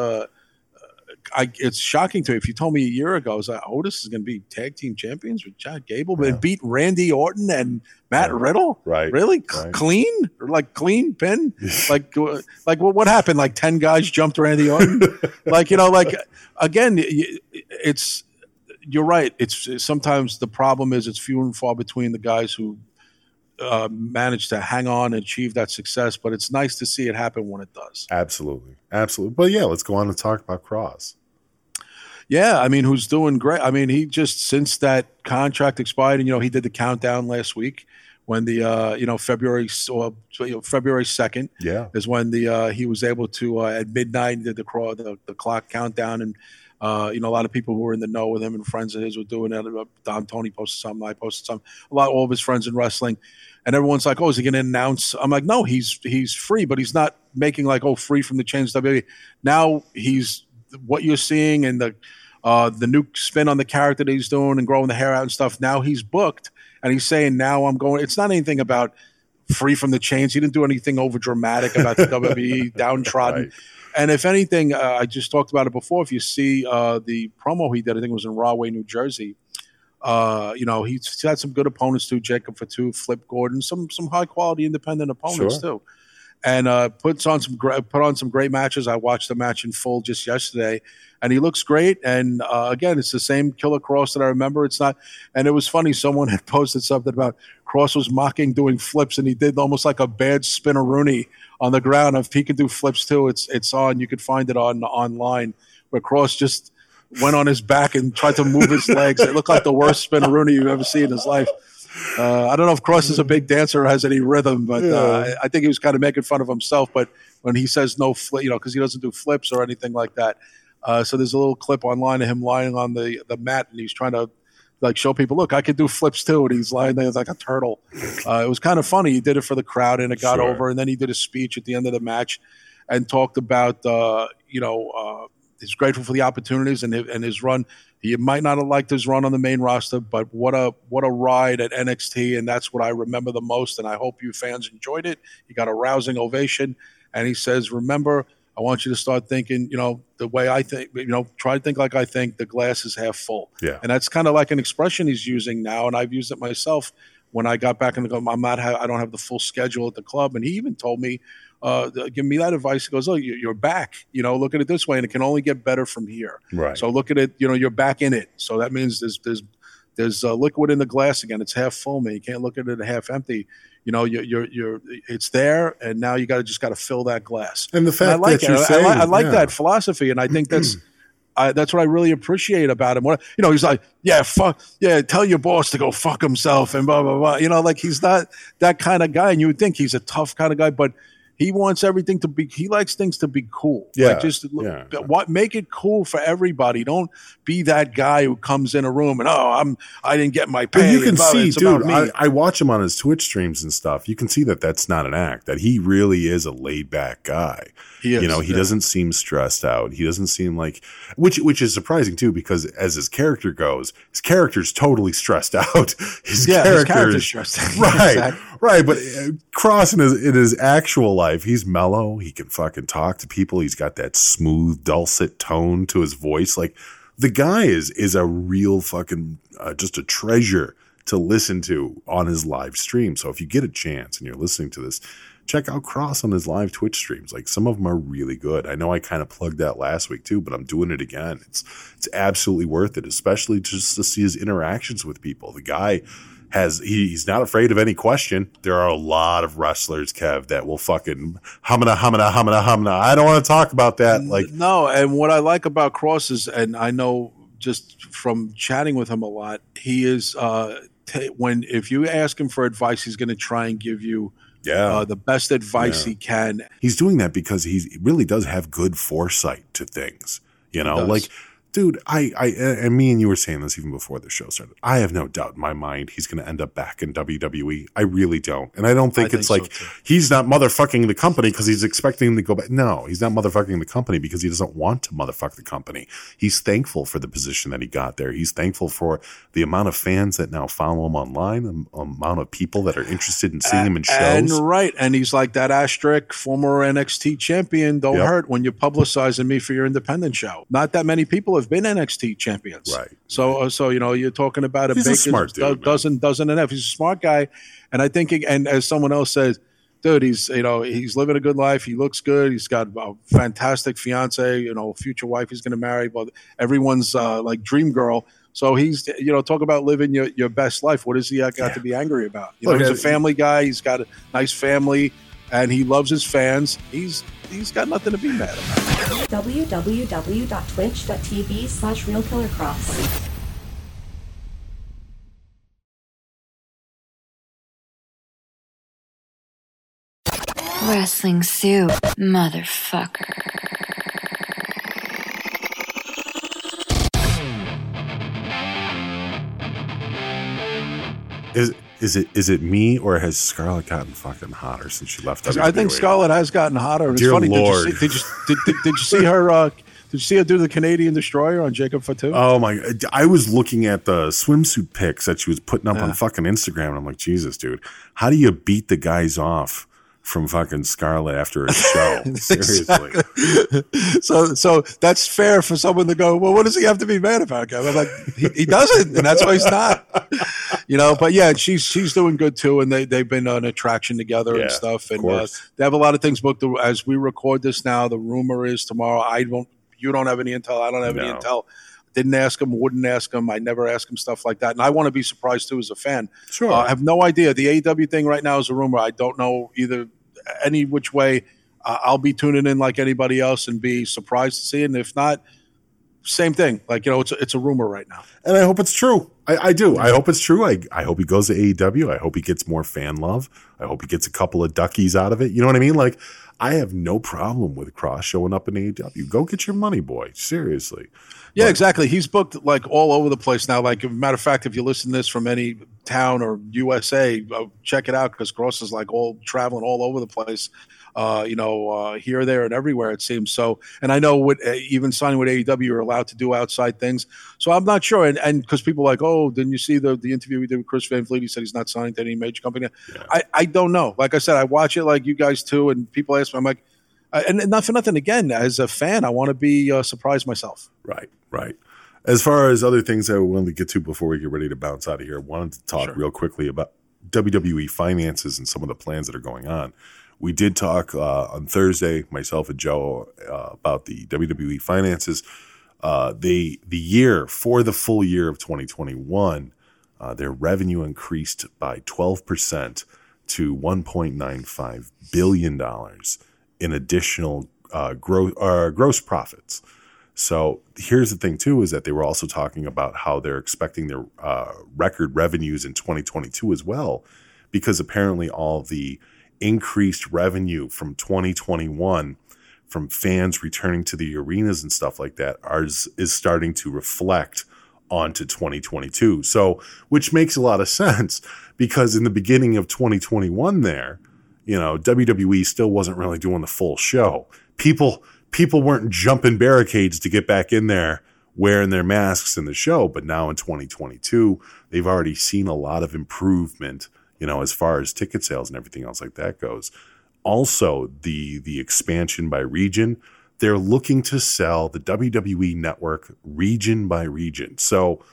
it's shocking to me. If you told me a year ago, I was like, Otis is going to be tag team champions with Chad Gable, but beat Randy Orton and Matt Riddle. Right. Really? Clean? Or like clean pin? like what happened? Like 10 guys jumped Randy Orton? Again, you're right. It's sometimes the problem is it's few and far between the guys who manage to hang on and achieve that success, but it's nice to see it happen when it does. Absolutely. But yeah, let's go on and talk about Cross. Yeah, I mean, who's doing great. I mean, he just, since that contract expired, and he did the countdown last week when the February 2nd is when he was able to at midnight did the clock countdown, and a lot of people who were in the know with him and friends of his were doing it. Don Tony posted something, I posted something. All of his friends in wrestling, and everyone's like, "Oh, is he going to announce?" I'm like, "No, he's free, but he's not making like free from the chains WWE." Now he's what you're seeing and the new spin on the character that he's doing and growing the hair out and stuff. Now he's booked. And he's saying, now I'm going. It's not anything about free from the chains. He didn't do anything over dramatic about the WWE downtrodden. Right. And if anything, I just talked about it before. If you see the promo he did, I think it was in Rahway, New Jersey. He's had some good opponents too. Jacob Fatu, Flip Gordon, some high quality independent opponents too. And put on some great matches. I watched the match in full just yesterday, and he looks great. And again, it's the same Killer Kross that I remember. It's not. And it was funny. Someone had posted something about Kross was mocking doing flips, and he did almost like a bad spinneroonie on the ground. If he could do flips too, it's on. You could find it online where Kross just went on his back and tried to move his legs. It looked like the worst spinneroonie you've ever seen in his life. I don't know if Kross is a big dancer or has any rhythm, but I think he was kind of making fun of himself. But when he says no flip, because he doesn't do flips or anything like that. So there's a little clip online of him lying on the mat, and he's trying to like show people, look, I can do flips too. And he's lying there like a turtle. It was kind of funny. He did it for the crowd, and it got over. And then he did a speech at the end of the match and talked about, he's grateful for the opportunities and his run. He might not have liked his run on the main roster, but what a ride at NXT, and that's what I remember the most, and I hope you fans enjoyed it. He got a rousing ovation, and he says, remember, I want you to start thinking, the way I think, try to think like I think, the glass is half full. Yeah. And that's kind of like an expression he's using now, and I've used it myself when I got back in the club. I don't have the full schedule at the club, and he even told me, give me that advice. He goes, oh, you're back. Look at it this way, and it can only get better from here. Right. So look at it. You're back in it. So that means there's liquid in the glass again. It's half full, man. You can't look at it half empty. It's there, and now you just got to fill that glass. And the fact that you're saying, I like that philosophy, and I think that's what I really appreciate about him. He's like, tell your boss to go fuck himself, and blah blah blah. Like he's not that kind of guy, and you would think he's a tough kind of guy, but he wants everything to be. He likes things to be cool. Yeah, make it cool for everybody. Don't be that guy who comes in a room and I didn't get my pay. But you can see, dude. I watch him on his Twitch streams and stuff. You can see that that's not an act. That he really is a laid back guy. He is, he doesn't seem stressed out. He doesn't seem like, which is surprising too, because as his character goes, his character's totally stressed out. His character's stressed out. Right, exactly. Right. But Kross in his actual life, he's mellow. He can fucking talk to people. He's got that smooth, dulcet tone to his voice. Like the guy is a real fucking just a treasure to listen to on his live stream. So if you get a chance and you're listening to this, check out Kross on his live Twitch streams. Like some of them are really good. I know I kind of plugged that last week too, but I'm doing it again. It's absolutely worth it, especially just to see his interactions with people. The guy he's not afraid of any question. There are a lot of wrestlers, Kev, that will fucking hamina. I don't want to talk about that. Like no, and what I like about Kross is, and I know just from chatting with him a lot, he is if you ask him for advice, he's going to try and give you the best advice he can. He's doing that because he really does have good foresight to things. Like, dude, and me and you were saying this even before the show started. I have no doubt in my mind he's going to end up back in WWE. I really don't. And I don't think it's like he's not motherfucking the company because he's expecting him to go back. No, he's not motherfucking the company because he doesn't want to motherfuck the company. He's thankful for the position that he got there. He's thankful for the amount of fans that now follow him online, the amount of people that are interested in seeing him in shows. And he's like that asterisk, former NXT champion. Don't hurt when you're publicizing me for your independent show. Not that many people have been NXT champions, right? So you're talking about he's a smart dude, doesn't enough. He's a smart guy, and I think, and as someone else says, dude, he's living a good life. He looks good. He's got a fantastic fiance, future wife he's going to marry. But everyone's like dream girl. So he's talk about living your best life. What has he got to be angry about? He's a family guy. He's got a nice family, and he loves his fans. He's got nothing to be mad about. www.twitch.tv/realkillercross Wrestling Soup, motherfucker. Is it me, or has Scarlett gotten fucking hotter since she left? I think Scarlett has gotten hotter. It's Dear funny. Lord. Did you see her? Did you see her do the Canadian Destroyer on Jacob Fatu? Oh my! I was looking at the swimsuit pics that she was putting up on fucking Instagram, and I'm like, Jesus, dude, how do you beat the guys off from fucking Scarlett after a show? Seriously. So that's fair for someone to go, well, what does he have to be mad about? I'm like, he doesn't, and that's why he's not. But yeah, she's doing good too, and they've been an attraction together and stuff, and they have a lot of things booked as we record this now. The rumor is tomorrow. You don't have any intel. I don't have any intel. Didn't ask him, wouldn't ask him. I never ask him stuff like that. And I want to be surprised too as a fan. Sure. I have no idea. The AEW thing right now is a rumor. I don't know either any which way. I'll be tuning in like anybody else and be surprised to see it. And if not, same thing. Like, it's a rumor right now. And I hope it's true. I do. I hope it's true. I hope he goes to AEW. I hope he gets more fan love. I hope he gets a couple of duckies out of it. You know what I mean? Like, I have no problem with Cross showing up in AEW. Go get your money, boy. Seriously. Yeah, exactly. He's booked like all over the place now. Like, as a matter of fact, if you listen to this from any town or USA, check it out, because Cross is like all traveling all over the place. Here, there, and everywhere, it seems. So, and I know even signing with AEW, you're allowed to do outside things. So I'm not sure. And because people are like, oh, didn't you see the interview we did with Chris Van Vliet? He said he's not signing to any major company. Yeah. I don't know. Like I said, I watch it like you guys too, and people ask me, I'm like, and not for nothing, again, as a fan, I want to be surprised myself. Right. As far as other things I wanted to get to before we get ready to bounce out of here, I wanted to talk real quickly about WWE finances and some of the plans that are going on. We did talk on Thursday, myself and Joe, about the WWE finances. The full year of 2021, their revenue increased by 12% to $1.95 billion in additional gross profits. So here's the thing, too, is that they were also talking about how they're expecting their record revenues in 2022 as well, because apparently all the increased revenue from 2021 from fans returning to the arenas and stuff like that is starting to reflect onto 2022. So, which makes a lot of sense, because in the beginning of 2021 there, WWE still wasn't really doing the full show. People weren't jumping barricades to get back in there wearing their masks in the show. But now in 2022, they've already seen a lot of improvement, as far as ticket sales and everything else like that goes. Also, the expansion by region, they're looking to sell the WWE network region by region. So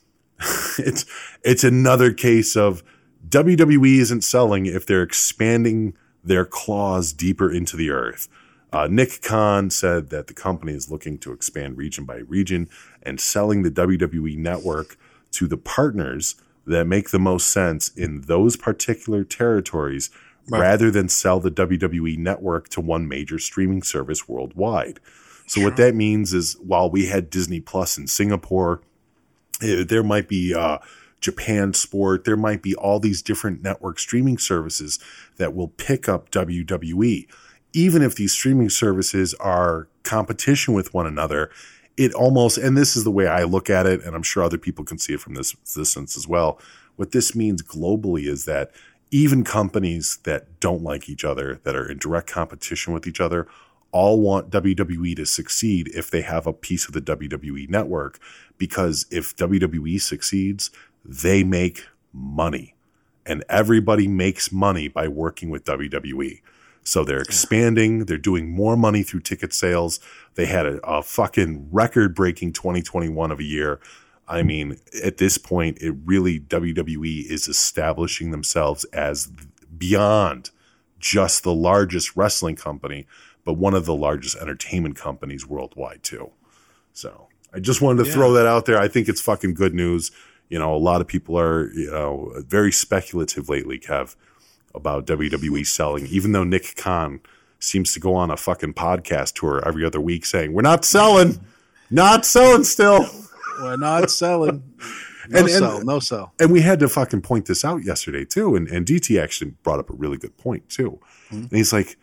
it's another case of WWE isn't selling if they're expanding their claws deeper into the earth. Nick Khan said that the company is looking to expand region by region and selling the WWE network to the partners that make the most sense in those particular territories, rather than sell the WWE network to one major streaming service worldwide. So what that means is, while we had Disney Plus in Singapore, there might be Japan Sport, there might be all these different network streaming services that will pick up WWE. Even if these streaming services are competition with one another, it almost, and this is the way I look at it, and I'm sure other people can see it from this sense as well. What this means globally is that even companies that don't like each other, that are in direct competition with each other, all want WWE to succeed if they have a piece of the WWE network, because if WWE succeeds, they make money, and everybody makes money by working with WWE. So they're expanding. They're doing more money through ticket sales. They had a fucking record-breaking 2021 of a year. I mean, at this point, WWE is establishing themselves as beyond just the largest wrestling company, but one of the largest entertainment companies worldwide too. So I just wanted to throw that out there. I think it's fucking good news. A lot of people are, very speculative lately, Kev, about WWE selling, even though Nick Khan seems to go on a fucking podcast tour every other week saying, we're not selling still. We're not selling. No sell. And we had to fucking point this out yesterday too. And DT actually brought up a really good point too. Mm-hmm. And he's like,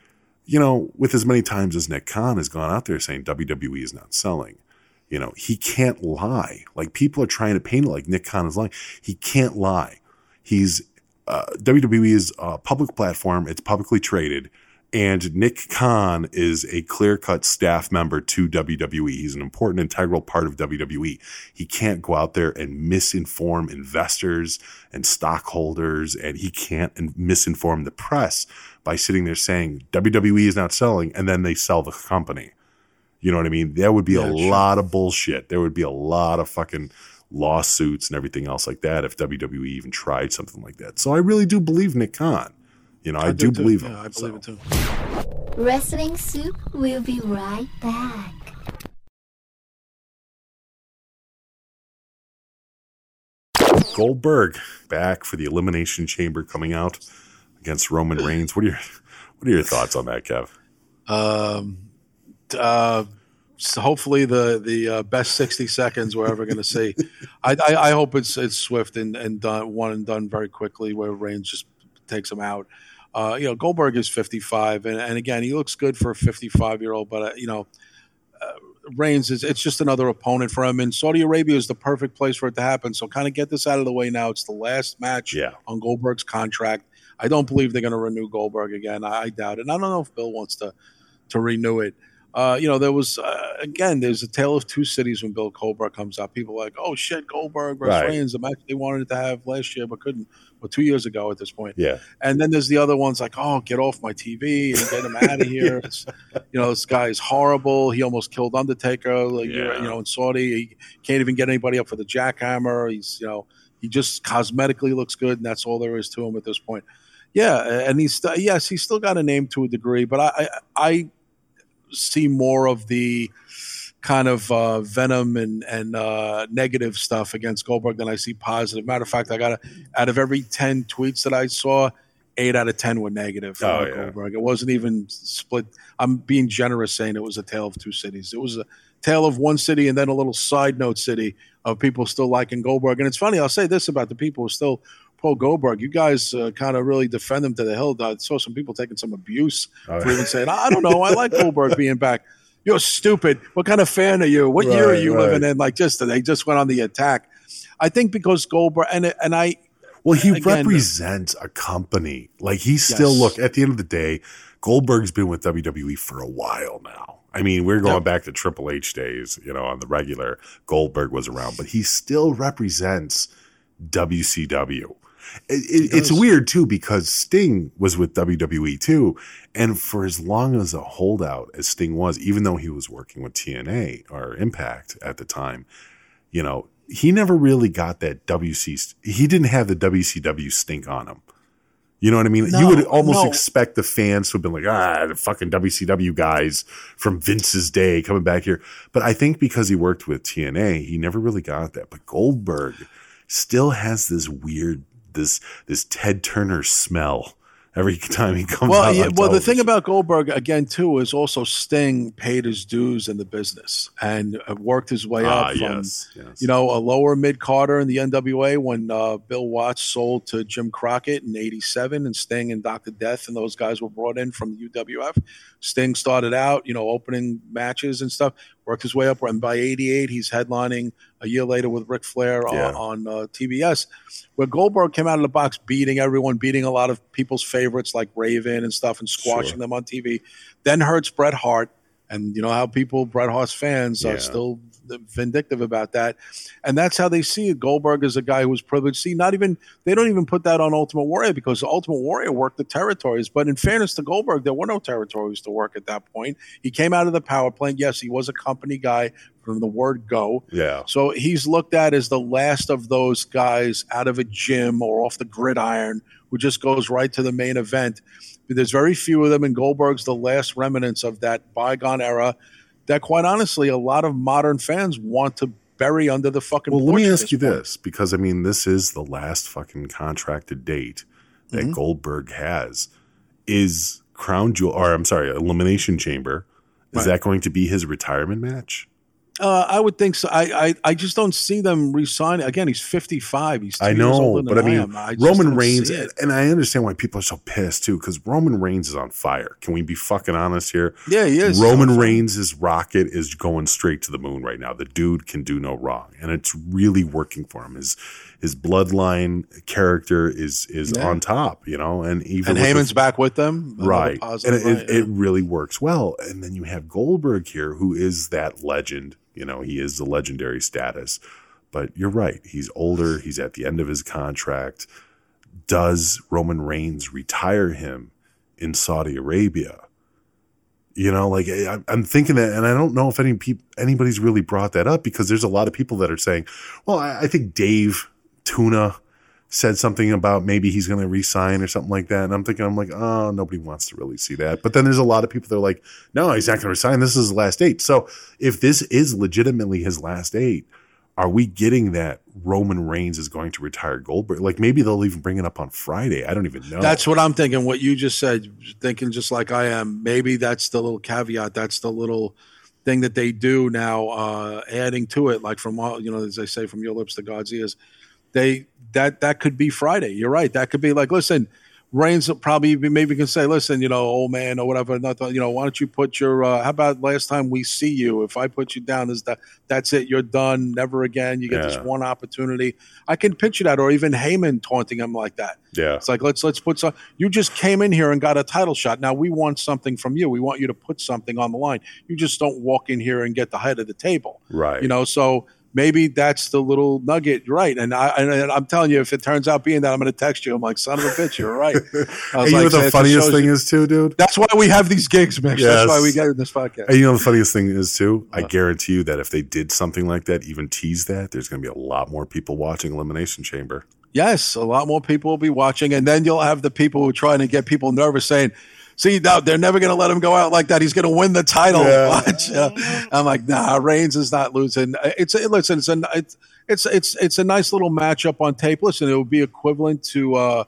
you know, with as many times as Nick Khan has gone out there saying WWE is not selling, you know, he can't lie. Like, people are trying to paint it like Nick Khan is lying. He can't lie. He's WWE is a public platform. It's publicly traded. And Nick Khan is a clear-cut staff member to WWE. He's an important, integral part of WWE. He can't go out there and misinform investors and stockholders, and he can't misinform the press by sitting there saying WWE is not selling, and then they sell the company. You know what I mean? There would be a lot of bullshit. There would be a lot of fucking lawsuits and everything else like that if WWE even tried something like that. So I really do believe Nick Khan. You know, I do believe him. Yeah, I believe it too. Wrestling Soup will be right back. Goldberg back for the Elimination Chamber coming out against Roman Reigns. What are your thoughts on that, Kev? So hopefully the best 60 seconds we're ever going to see. I hope it's swift and done, one and done very quickly, where Reigns just takes him out. You know, Goldberg is 55, and again, he looks good for a 55-year-old, but you know, Reigns it's just another opponent for him, and Saudi Arabia is the perfect place for it to happen. So kind of get this out of the way now. It's the last match on Goldberg's contract. I don't believe they're going to renew Goldberg again. I doubt it. And I don't know if Bill wants to renew it. You know, there was, again, there's a tale of two cities when Bill Goldberg comes up. People are like, oh, shit, Goldberg versus Reigns, the match they wanted to have last year but couldn't, or 2 years ago at this point. Yeah. And then there's the other ones like, oh, get off my TV and get him out of here. You know, this guy is horrible. He almost killed Undertaker, you know, in Saudi. He can't even get anybody up for the jackhammer. He's, you know, he just cosmetically looks good, and that's all there is to him at this point. Yeah, and he's still got a name to a degree, but I see more of the kind of venom and negative stuff against Goldberg than I see positive. Matter of fact, out of every 10 tweets that I saw, 8 out of 10 were negative for Goldberg. It wasn't even split. I'm being generous saying it was a tale of two cities. It was a tale of one city and then a little side note city of people still liking Goldberg. And it's funny, I'll say this about the people who still pro Goldberg. You guys kind of really defend him to the hill. I saw some people taking some abuse for even saying, I don't know, I like Goldberg being back. You're stupid. What kind of fan are you? What year are you living in? Like, they just went on the attack. I think because Goldberg well, he represents a company. Like, he's still, look, at the end of the day, Goldberg's been with WWE for a while now. I mean, we're going back to Triple H days, you know, on the regular. Goldberg was around, but he still represents WCW. It's weird, too, because Sting was with WWE, too. And for as long as a holdout as Sting was, even though he was working with TNA or Impact at the time, you know, he never really got that he didn't have the WCW stink on him. You know what I mean? You would almost expect the fans to have been like, the fucking WCW guys from Vince's day coming back here. But I think because he worked with TNA, he never really got that. But Goldberg still has this weird, this Ted Turner smell every time he comes out. Well, the thing about Goldberg, again, too, is also Sting paid his dues in the business and worked his way up from, you know, a lower mid-carder in the NWA when Bill Watts sold to Jim Crockett in 87 and Sting and Dr. Death and those guys were brought in from the UWF. Sting started out, you know, opening matches and stuff, worked his way up, and by 88, he's headlining a year later with Ric Flair on TBS, where Goldberg came out of the box beating everyone, beating a lot of people's favorites like Raven and stuff and squashing them on TV. Then hurts Bret Hart, and you know how Bret Hart's fans are still vindictive about that. And that's how they see it. Goldberg is a guy who was privileged. See, they don't even put that on Ultimate Warrior because Ultimate Warrior worked the territories. But in fairness to Goldberg, there were no territories to work at that point. He came out of the power plant. Yes, he was a company guy from the word go. Yeah. So he's looked at as the last of those guys out of a gym or off the gridiron who just goes right to the main event. There's very few of them, and Goldberg's the last remnants of that bygone era that, quite honestly, a lot of modern fans want to bury under the fucking Well, let me ask you this, because, I mean, this is the last fucking contracted date that Goldberg has. Is Elimination Chamber, is that going to be his retirement match? I would think so. I just don't see them re-signing. Again, he's 55. He's 2 I years know, older but than I mean, am. I just Roman don't Reigns, see it. and I understand why people are so pissed too, because Roman Reigns is on fire. Can we be fucking honest here? Yeah, he is. Roman Reigns' rocket is going straight to the moon right now. The dude can do no wrong, and it's really working for him. His bloodline character is on top, and even Heyman's back with them, right? And it really works well. And then you have Goldberg here, who is that legend. He is the legendary status. But you're right. He's older. He's at the end of his contract. Does Roman Reigns retire him in Saudi Arabia? I'm thinking that, and I don't know if anybody's really brought that up, because there's a lot of people that are saying, well, I think Dave Tuna said something about maybe he's going to resign or something like that. And I'm like, oh, nobody wants to really see that. But then there's a lot of people that are like, no, he's not going to resign. This is his last date. So if this is legitimately his last date, are we getting that Roman Reigns is going to retire Goldberg? Like, maybe they'll even bring it up on Friday. I don't even know. That's what I'm thinking. What you just said, thinking just like I am. Maybe that's the little caveat. That's the little thing that they do now, adding to it, like from as they say, from your lips to God's ears. That could be Friday. You're right. That could be like, listen, Reigns probably maybe can say, listen, old man or whatever. Why don't you put your? How about last time we see you? If I put you down, that's it. You're done. Never again. You get this one opportunity. I can picture that, or even Heyman taunting him like that. Yeah, it's like let's put some. You just came in here and got a title shot. Now we want something from you. We want you to put something on the line. You just don't walk in here and get the head of the table. Right. So. Maybe that's the little nugget, right? And I'm telling you, if it turns out being that, I'm going to text you. I'm like, son of a bitch, you're right. The funniest thing is too, dude? That's why we have these gigs, Mitch. Yes. That's why we get in this podcast. And the funniest thing is too, I guarantee you that if they did something like that, even tease that, there's going to be a lot more people watching Elimination Chamber. Yes, a lot more people will be watching. And then you'll have the people who are trying to get people nervous saying, see, no, they're never going to let him go out like that. He's going to win the title. Yeah. Watch. I'm like, nah, Reigns is not losing. It's a nice little matchup on tape. Listen, it would be equivalent to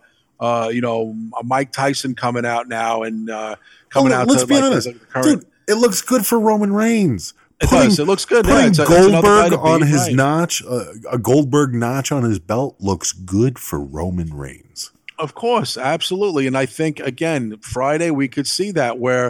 Mike Tyson coming out now and coming out. Let's be honest, dude. It looks good for Roman Reigns. It does. It looks good. Putting Goldberg on his notch, a Goldberg notch on his belt, looks good for Roman Reigns. Of course, absolutely. And I think, again, Friday we could see that where,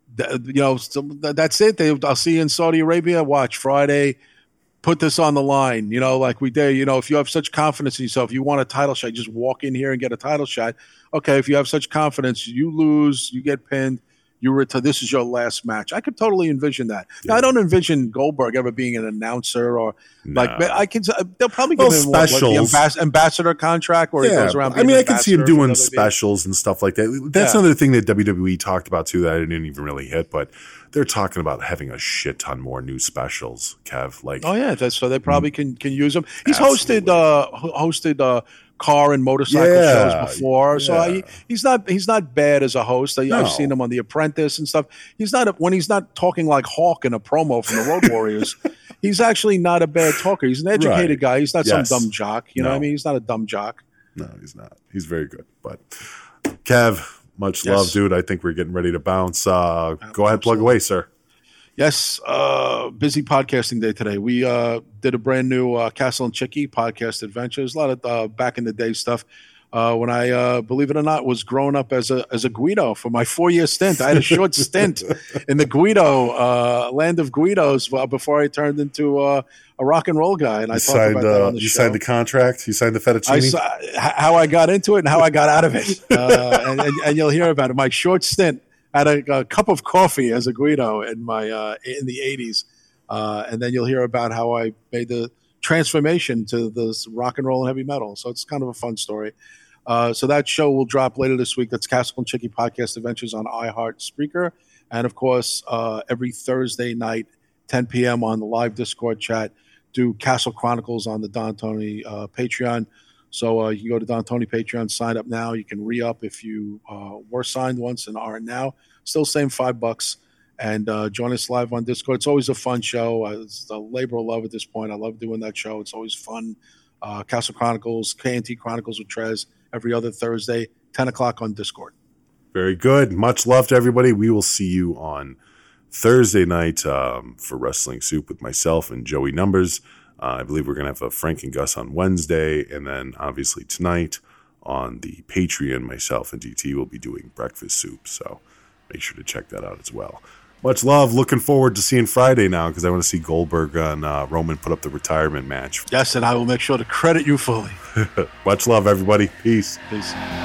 that's it. I'll see you in Saudi Arabia. Watch Friday, put this on the line, like we did. If you have such confidence in yourself, you want a title shot, just walk in here and get a title shot. Okay, if you have such confidence, you lose, you get pinned. This is your last match. I could totally envision that. Yeah. Now, I don't envision Goldberg ever being an announcer or but I can. They'll probably give him specials, the ambassador contract, or he goes around. I can see him doing specials and stuff like that. That's another thing that WWE talked about too that I didn't even really hit, but they're talking about having a shit ton more new specials. Kev, so they probably can use them. He's hosted car and motorcycle shows before, so he's not bad as a host. I've seen him on The Apprentice and stuff. When he's not talking like Hawk in a promo from the Road Warriors. He's actually not a bad talker. He's an educated guy. He's not some dumb jock. You know what I mean? He's not a dumb jock. No, he's not. He's very good. But Kev, much love, dude. I think we're getting ready to bounce. Go ahead, plug away, sir. Yes, busy podcasting day today. We did a brand new Castle and Chicky podcast adventures. A lot of back in the day stuff. When I, believe it or not, was growing up as a Guido for my 4-year stint. I had a short stint in the Guido land of Guidos before I turned into a rock and roll guy. And I talked about that on the show. You signed the contract. You signed the fettuccine. How I got into it and how I got out of it, and you'll hear about it. My short stint. Had a cup of coffee as a Guido in the 80s, and then you'll hear about how I made the transformation to this rock and roll and heavy metal. So it's kind of a fun story. So that show will drop later this week. That's Castle and Chicky Podcast Adventures on iHeart, Spreaker, and of course every Thursday night, 10 p.m. on the live Discord chat. Do Castle Chronicles on the Don Tony Patreon. So you can go to Don Tony Patreon, sign up now. You can re-up if you were signed once and aren't now. Still same $5. And join us live on Discord. It's always a fun show. It's a labor of love at this point. I love doing that show. It's always fun. Castle Chronicles, KNT Chronicles with Trez every other Thursday, 10 o'clock on Discord. Very good. Much love to everybody. We will see you on Thursday night for Wrestling Soup with myself and Joey Numbers. I believe we're going to have a Frank and Gus on Wednesday. And then obviously tonight on the Patreon, myself and DT will be doing Breakfast Soup. So make sure to check that out as well. Much love. Looking forward to seeing Friday now because I want to see Goldberg and Roman put up the retirement match. Yes, and I will make sure to credit you fully. Much love, everybody. Peace. Peace.